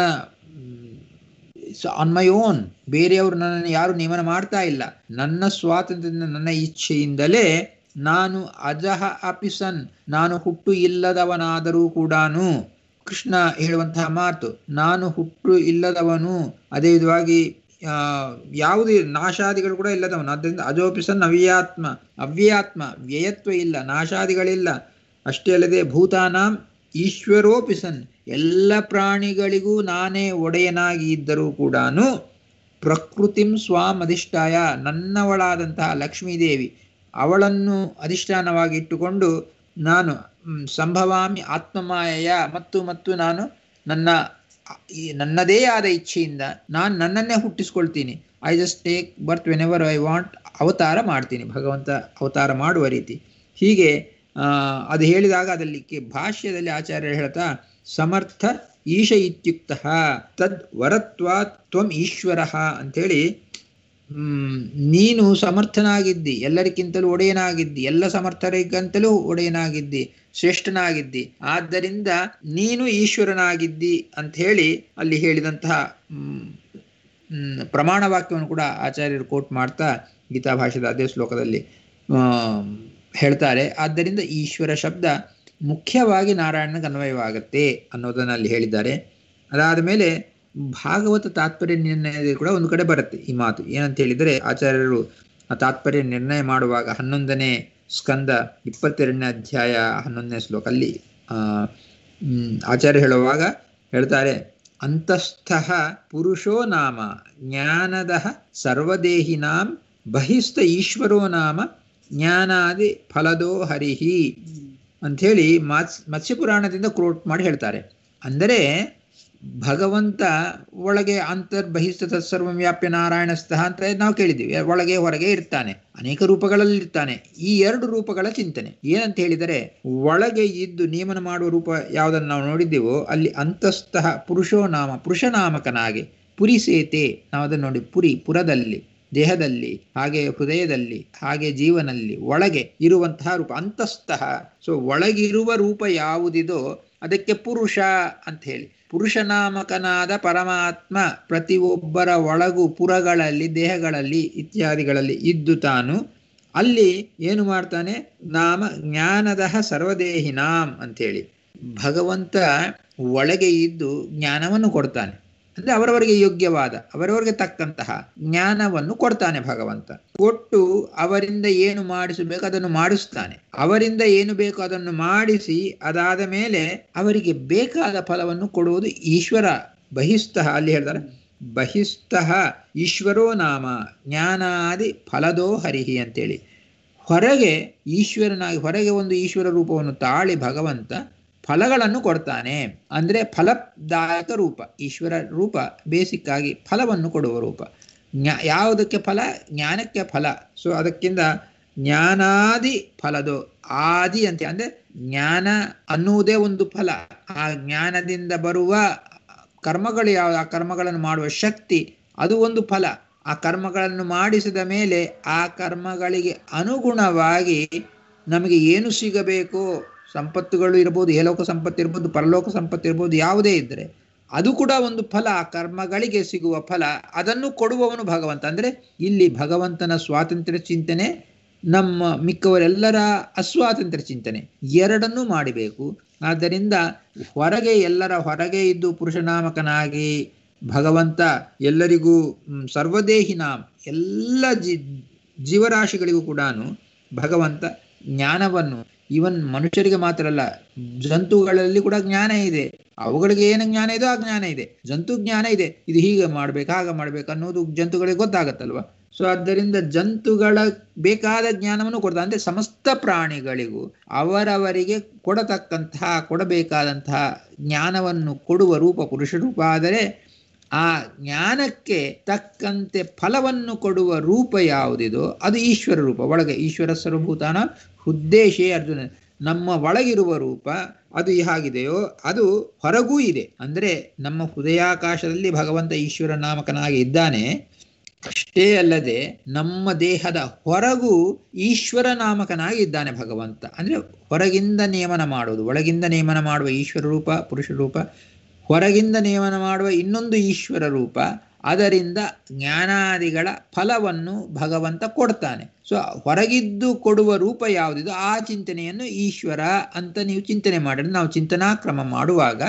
ಆನ್ ಮೈ ಓನ್, ಬೇರೆಯವರು ನನ್ನನ್ನು ಯಾರು ನೇಮನ ಮಾಡ್ತಾ ಇಲ್ಲ, ನನ್ನ ಸ್ವಾತಂತ್ರ್ಯದಿಂದ ನನ್ನ ಇಚ್ಛೆಯಿಂದಲೇ ನಾನು ಅಜಹ ಅಪಿಸನ್, ನಾನು ಹುಟ್ಟು ಇಲ್ಲದವನಾದರೂ ಕೂಡ, ಕೃಷ್ಣ ಹೇಳುವಂತಹ ಮಾತು ನಾನು ಹುಟ್ಟು ಇಲ್ಲದವನು, ಅದೇ ವಿಧವಾಗಿ ಯಾವುದೇ ನಾಶಾದಿಗಳು ಕೂಡ ಇಲ್ಲದವನು. ಆದ್ದರಿಂದ ಅಜೋಪಿಸನ್ ಅವ್ಯಯಾತ್ಮ, ವ್ಯಯತ್ವ ಇಲ್ಲ, ನಾಶಾದಿಗಳಿಲ್ಲ. ಅಷ್ಟೇ ಅಲ್ಲದೆ ಭೂತಾನಾಂ ಈಶ್ವರೋಪಿಸನ್, ಎಲ್ಲ ಪ್ರಾಣಿಗಳಿಗೂ ನಾನೇ ಒಡೆಯನಾಗಿ ಇದ್ದರೂ ಕೂಡ ಪ್ರಕೃತಿಂ ಸ್ವಾಂ ಅಧಿಷ್ಠಾಯ, ನನ್ನವಳಾದಂತಹ ಲಕ್ಷ್ಮೀದೇವಿ ಅವಳನ್ನು ಅಧಿಷ್ಠಾನವಾಗಿ ಇಟ್ಟುಕೊಂಡು ನಾನು ಸಂಭವಾಮಿ ಆತ್ಮಮಾಯೆಯ, ಮತ್ತು ನಾನು ನನ್ನದೇ ಆದ ಇಚ್ಛೆಯಿಂದ ನಾನು ನನ್ನನ್ನೇ ಹುಟ್ಟಿಸ್ಕೊಳ್ತೀನಿ. I just take birth whenever I want, ಅವತಾರ ಮಾಡ್ತೀನಿ, ಭಗವಂತ ಅವತಾರ ಮಾಡುವ ರೀತಿ. ಹೀಗೆ ಅದು ಹೇಳಿದಾಗ ಅದರಲ್ಲಿ ಭಾಷ್ಯದಲ್ಲಿ ಆಚಾರ್ಯರು ಹೇಳ್ತಾ ಸಮರ್ಥ ಈಶ ಇತ್ಯುಕ್ತ ತದ್ ವರತ್ವಾತ್ ತ್ವಂ ಈಶ್ವರ ಅಂಥೇಳಿ, ನೀನು ಸಮರ್ಥನಾಗಿದ್ದಿ, ಎಲ್ಲರಿಗಿಂತಲೂ ಒಡೆಯನಾಗಿದ್ದಿ, ಎಲ್ಲ ಸಮರ್ಥರಿಗಂತಲೂ ಒಡೆಯನಾಗಿದ್ದಿ, ಶ್ರೇಷ್ಠನಾಗಿದ್ದಿ, ಆದ್ದರಿಂದ ನೀನು ಈಶ್ವರನಾಗಿದ್ದಿ ಅಂಥೇಳಿ ಅಲ್ಲಿ ಹೇಳಿದಂತಹ ಪ್ರಮಾಣ ವಾಕ್ಯವನ್ನು ಕೂಡ ಆಚಾರ್ಯರು ಕೋಟ್ ಮಾಡ್ತಾ ಗೀತಾಭಾಷ್ಯದ ಅದೇ ಶ್ಲೋಕದಲ್ಲಿ ಹೇಳ್ತಾರೆ. ಆದ್ದರಿಂದ ಈಶ್ವರ ಶಬ್ದ ಮುಖ್ಯವಾಗಿ ನಾರಾಯಣನಿಗೆ ಅನ್ವಯವಾಗತ್ತೆ ಅನ್ನೋದನ್ನು ಅಲ್ಲಿ ಹೇಳಿದ್ದಾರೆ. ಅದಾದ ಮೇಲೆ ಭಾಗವತ ತಾತ್ಪರ್ಯ ನಿರ್ಣಯದಲ್ಲಿ ಕೂಡ ಒಂದು ಕಡೆ ಬರುತ್ತೆ ಈ ಮಾತು. ಏನಂತ ಹೇಳಿದರೆ ಆಚಾರ್ಯರು ಆ ತಾತ್ಪರ್ಯ ನಿರ್ಣಯ ಮಾಡುವಾಗ 11ನೇ ಸ್ಕಂದ 22ನೇ ಅಧ್ಯಾಯ 11ನೇ ಶ್ಲೋಕ ಅಲ್ಲಿ ಆಚಾರ್ಯ ಹೇಳುವಾಗ ಹೇಳ್ತಾರೆ, ಅಂತಸ್ಥಃ ಪುರುಷೋ ನಾಮ ಜ್ಞಾನದ ಸರ್ವದೇಹಿನಾಂ ಬಹಿಸ್ಥ ಈಶ್ವರೋ ನಾಮ ಜ್ಞಾನಾದಿ ಫಲದೋ ಹರಿಹಿ ಅಂಥೇಳಿ ಮತ್ಸ್ಯಪುರಾಣದಿಂದ ಕ್ರೋಟ್ ಮಾಡಿ ಹೇಳ್ತಾರೆ. ಅಂದರೆ ಭಗವಂತ ಒಳಗೆ ಅಂತರ್ಬಹಿಸ್ಥ ತತ್ಸರ್ವಂ ವ್ಯಾಪ್ಯ ನಾರಾಯಣಸ್ಥಃ ಅಂತ ನಾವು ಕೇಳಿದ್ದೀವಿ. ಒಳಗೆ ಹೊರಗೆ ಇರ್ತಾನೆ, ಅನೇಕ ರೂಪಗಳಲ್ಲಿ ಇರ್ತಾನೆ. ಈ 2 ರೂಪಗಳ ಚಿಂತನೆ ಏನಂತ ಹೇಳಿದರೆ, ಒಳಗೆ ಇದ್ದು ನಿಯಮನ ಮಾಡುವ ರೂಪ ಯಾವುದನ್ನು ನಾವು ನೋಡಿದ್ದೀವೋ ಅಲ್ಲಿ ಅಂತಸ್ಥಃ ಪುರುಷೋ ನಾಮ, ಪುರುಷನಾಮಕನಾಗಿ ಪುರಿಸೇತೆ, ನಾವು ಅದನ್ನು ನೋಡಿ, ಪುರದಲ್ಲಿ, ದೇಹದಲ್ಲಿ, ಹಾಗೆ ಹೃದಯದಲ್ಲಿ, ಹಾಗೆ ಜೀವನಲ್ಲಿ ಒಳಗೆ ಇರುವಂತಹ ರೂಪ ಅಂತಸ್ಥಃ. ಸೊ ಒಳಗಿರುವ ರೂಪ ಯಾವುದಿದೋ ಅದಕ್ಕೆ ಪುರುಷ ಅಂತ ಹೇಳಿ. ಪುರುಷನಾಮಕನಾದ ಪರಮಾತ್ಮ ಪ್ರತಿಯೊಬ್ಬರ ಒಳಗೂ ಪುರಗಳಲ್ಲಿ, ದೇಹಗಳಲ್ಲಿ ಇತ್ಯಾದಿಗಳಲ್ಲಿ ಇದ್ದು ತಾನು ಅಲ್ಲಿ ಏನು ಮಾಡ್ತಾನೆ, ನಾಮ ಜ್ಞಾನದ ಸರ್ವದೇಹಿನಾಂ ಅಂಥೇಳಿ ಭಗವಂತ ಒಳಗೆ ಇದ್ದು ಜ್ಞಾನವನ್ನು ಕೊಡ್ತಾನೆ. ಅಂದರೆ ಅವರವರಿಗೆ ಯೋಗ್ಯವಾದ, ಅವರವರಿಗೆ ತಕ್ಕಂತಹ ಜ್ಞಾನವನ್ನು ಕೊಡ್ತಾನೆ ಭಗವಂತ. ಕೊಟ್ಟು ಅವರಿಂದ ಏನು ಮಾಡಿಸಬೇಕು ಅದನ್ನು ಮಾಡಿಸ್ತಾನೆ, ಅವರಿಂದ ಏನು ಬೇಕು ಅದನ್ನು ಮಾಡಿಸಿ ಅದಾದ ಮೇಲೆ ಅವರಿಗೆ ಬೇಕಾದ ಫಲವನ್ನು ಕೊಡುವುದು ಈಶ್ವರ. ಬಹಿಸ್ಥಃ ಅಲ್ಲಿ ಹೇಳ್ತಾರೆ, ಬಹಿಸ್ಥಃ ಈಶ್ವರೋ ನಾಮ ಜ್ಞಾನಾದಿ ಫಲದೋ ಹರಿಹಿ ಅಂತೇಳಿ. ಹೊರಗೆ ಈಶ್ವರನಾಗಿ, ಹೊರಗೆ ಒಂದು ಈಶ್ವರ ರೂಪವನ್ನು ತಾಳಿ ಭಗವಂತ ಫಲಗಳನ್ನು ಕೊಡ್ತಾನೆ. ಅಂದರೆ ಫಲದಾಯಕ ರೂಪ ಈಶ್ವರ ರೂಪ, ಬೇಸಿಕ್ ಆಗಿ ಫಲವನ್ನು ಕೊಡುವ ರೂಪ. ಯಾವುದಕ್ಕೆ ಫಲ? ಜ್ಞಾನಕ್ಕೆ ಫಲ. ಸೊ ಅದಕ್ಕಿಂತ ಜ್ಞಾನಾದಿ ಫಲದೋ ಆದಿ ಅಂತ, ಅಂದರೆ ಜ್ಞಾನ ಅನ್ನುವುದೇ ಒಂದು ಫಲ. ಆ ಜ್ಞಾನದಿಂದ ಬರುವ ಕರ್ಮಗಳು ಯಾವುದು, ಆ ಕರ್ಮಗಳನ್ನು ಮಾಡುವ ಶಕ್ತಿ ಅದು ಒಂದು ಫಲ. ಆ ಕರ್ಮಗಳನ್ನು ಮಾಡಿಸಿದ ಮೇಲೆ ಆ ಕರ್ಮಗಳಿಗೆ ಅನುಗುಣವಾಗಿ ನಮಗೆ ಏನು ಸಿಗಬೇಕು, ಸಂಪತ್ತುಗಳು ಇರ್ಬೋದು, ಏಲೋಕ ಸಂಪತ್ತು ಇರ್ಬೋದು, ಪರಲೋಕ ಸಂಪತ್ತು ಇರ್ಬೋದು, ಯಾವುದೇ ಇದ್ದರೆ ಅದು ಕೂಡ ಒಂದು ಫಲ. ಆ ಕರ್ಮಗಳಿಗೆ ಸಿಗುವ ಫಲ ಅದನ್ನು ಕೊಡುವವನು ಭಗವಂತ. ಅಂದರೆ ಇಲ್ಲಿ ಭಗವಂತನ ಸ್ವಾತಂತ್ರ್ಯ ಚಿಂತನೆ, ನಮ್ಮ ಮಿಕ್ಕವರೆಲ್ಲರ ಅಸ್ವಾತಂತ್ರ್ಯ ಚಿಂತನೆ, ಎರಡನ್ನೂ ಮಾಡಬೇಕು. ಆದ್ದರಿಂದ ಹೊರಗೆ, ಎಲ್ಲರ ಹೊರಗೆ ಇದ್ದು ಪುರುಷನಾಮಕನಾಗಿ ಭಗವಂತ ಎಲ್ಲರಿಗೂ ಸರ್ವದೇಹಿನಾಂ, ಎಲ್ಲ ಜೀವರಾಶಿಗಳಿಗೂ ಕೂಡ ಭಗವಂತ ಜ್ಞಾನವನ್ನು, ಈವನ್ ಮನುಷ್ಯರಿಗೆ ಮಾತ್ರ ಅಲ್ಲ, ಜಂತುಗಳಲ್ಲಿ ಕೂಡ ಜ್ಞಾನ ಇದೆ. ಅವುಗಳಿಗೆ ಏನು ಜ್ಞಾನ ಇದೋ ಆ ಜ್ಞಾನ ಇದೆ. ಜಂತು ಜ್ಞಾನ ಇದೆ, ಇದು ಹೀಗೆ ಮಾಡ್ಬೇಕು ಹಾಗೆ ಮಾಡ್ಬೇಕು ಅನ್ನೋದು ಜಂತುಗಳಿಗೆ ಗೊತ್ತಾಗತ್ತಲ್ವ. ಸೊ ಆದ್ದರಿಂದ ಜಂತುಗಳ ಬೇಕಾದ ಜ್ಞಾನವನ್ನು ಕೊಡ್ತಾ, ಅಂದರೆ ಸಮಸ್ತ ಪ್ರಾಣಿಗಳಿಗೂ ಅವರವರಿಗೆ ಕೊಡಬೇಕಾದಂತಹ ಜ್ಞಾನವನ್ನು ಕೊಡುವ ರೂಪ ಪುರುಷ ರೂಪ. ಆದರೆ ಆ ಜ್ಞಾನಕ್ಕೆ ತಕ್ಕಂತೆ ಫಲವನ್ನು ಕೊಡುವ ರೂಪ ಯಾವುದಿದೋ ಅದು ಈಶ್ವರ ರೂಪ. ಒಳಗೆ ಈಶ್ವರ ಸರ್ವಭೂತಾನ ಉದ್ದೇಶೇ ಅರ್ಜುನ, ನಮ್ಮ ಒಳಗಿರುವ ರೂಪ ಅದು ಹೇಗಿದೆಯೋ ಅದು ಹೊರಗೂ ಇದೆ. ಅಂದರೆ ನಮ್ಮ ಹೃದಯಾಕಾಶದಲ್ಲಿ ಭಗವಂತ ಈಶ್ವರ ನಾಮಕನಾಗಿ ಇದ್ದಾನೆ. ಅಷ್ಟೇ ಅಲ್ಲದೆ ನಮ್ಮ ದೇಹದ ಹೊರಗೂ ಈಶ್ವರ ನಾಮಕನಾಗಿ ಇದ್ದಾನೆ ಭಗವಂತ. ಅಂದರೆ ಹೊರಗಿಂದ ನೇಮನ ಮಾಡುವುದು, ಒಳಗಿಂದ ನೇಮನ ಮಾಡುವ ಈಶ್ವರ ರೂಪ ಪುರುಷ ರೂಪ, ಹೊರಗಿಂದ ನೇಮನ ಮಾಡುವ ಇನ್ನೊಂದು ಈಶ್ವರ ರೂಪ. ಅದರಿಂದ ಜ್ಞಾನಾದಿಗಳ ಫಲವನ್ನು ಭಗವಂತ ಕೊಡ್ತಾನೆ. ಸೊ ಹೊರಗಿದ್ದು ಕೊಡುವ ರೂಪ ಯಾವುದಿದೋ ಆ ಚಿಂತನೆಯನ್ನು ಈಶ್ವರ ಅಂತ ನೀವು ಚಿಂತನೆ ಮಾಡಿದ್ರೆ, ನಾವು ಚಿಂತನಾ ಕ್ರಮ ಮಾಡುವಾಗ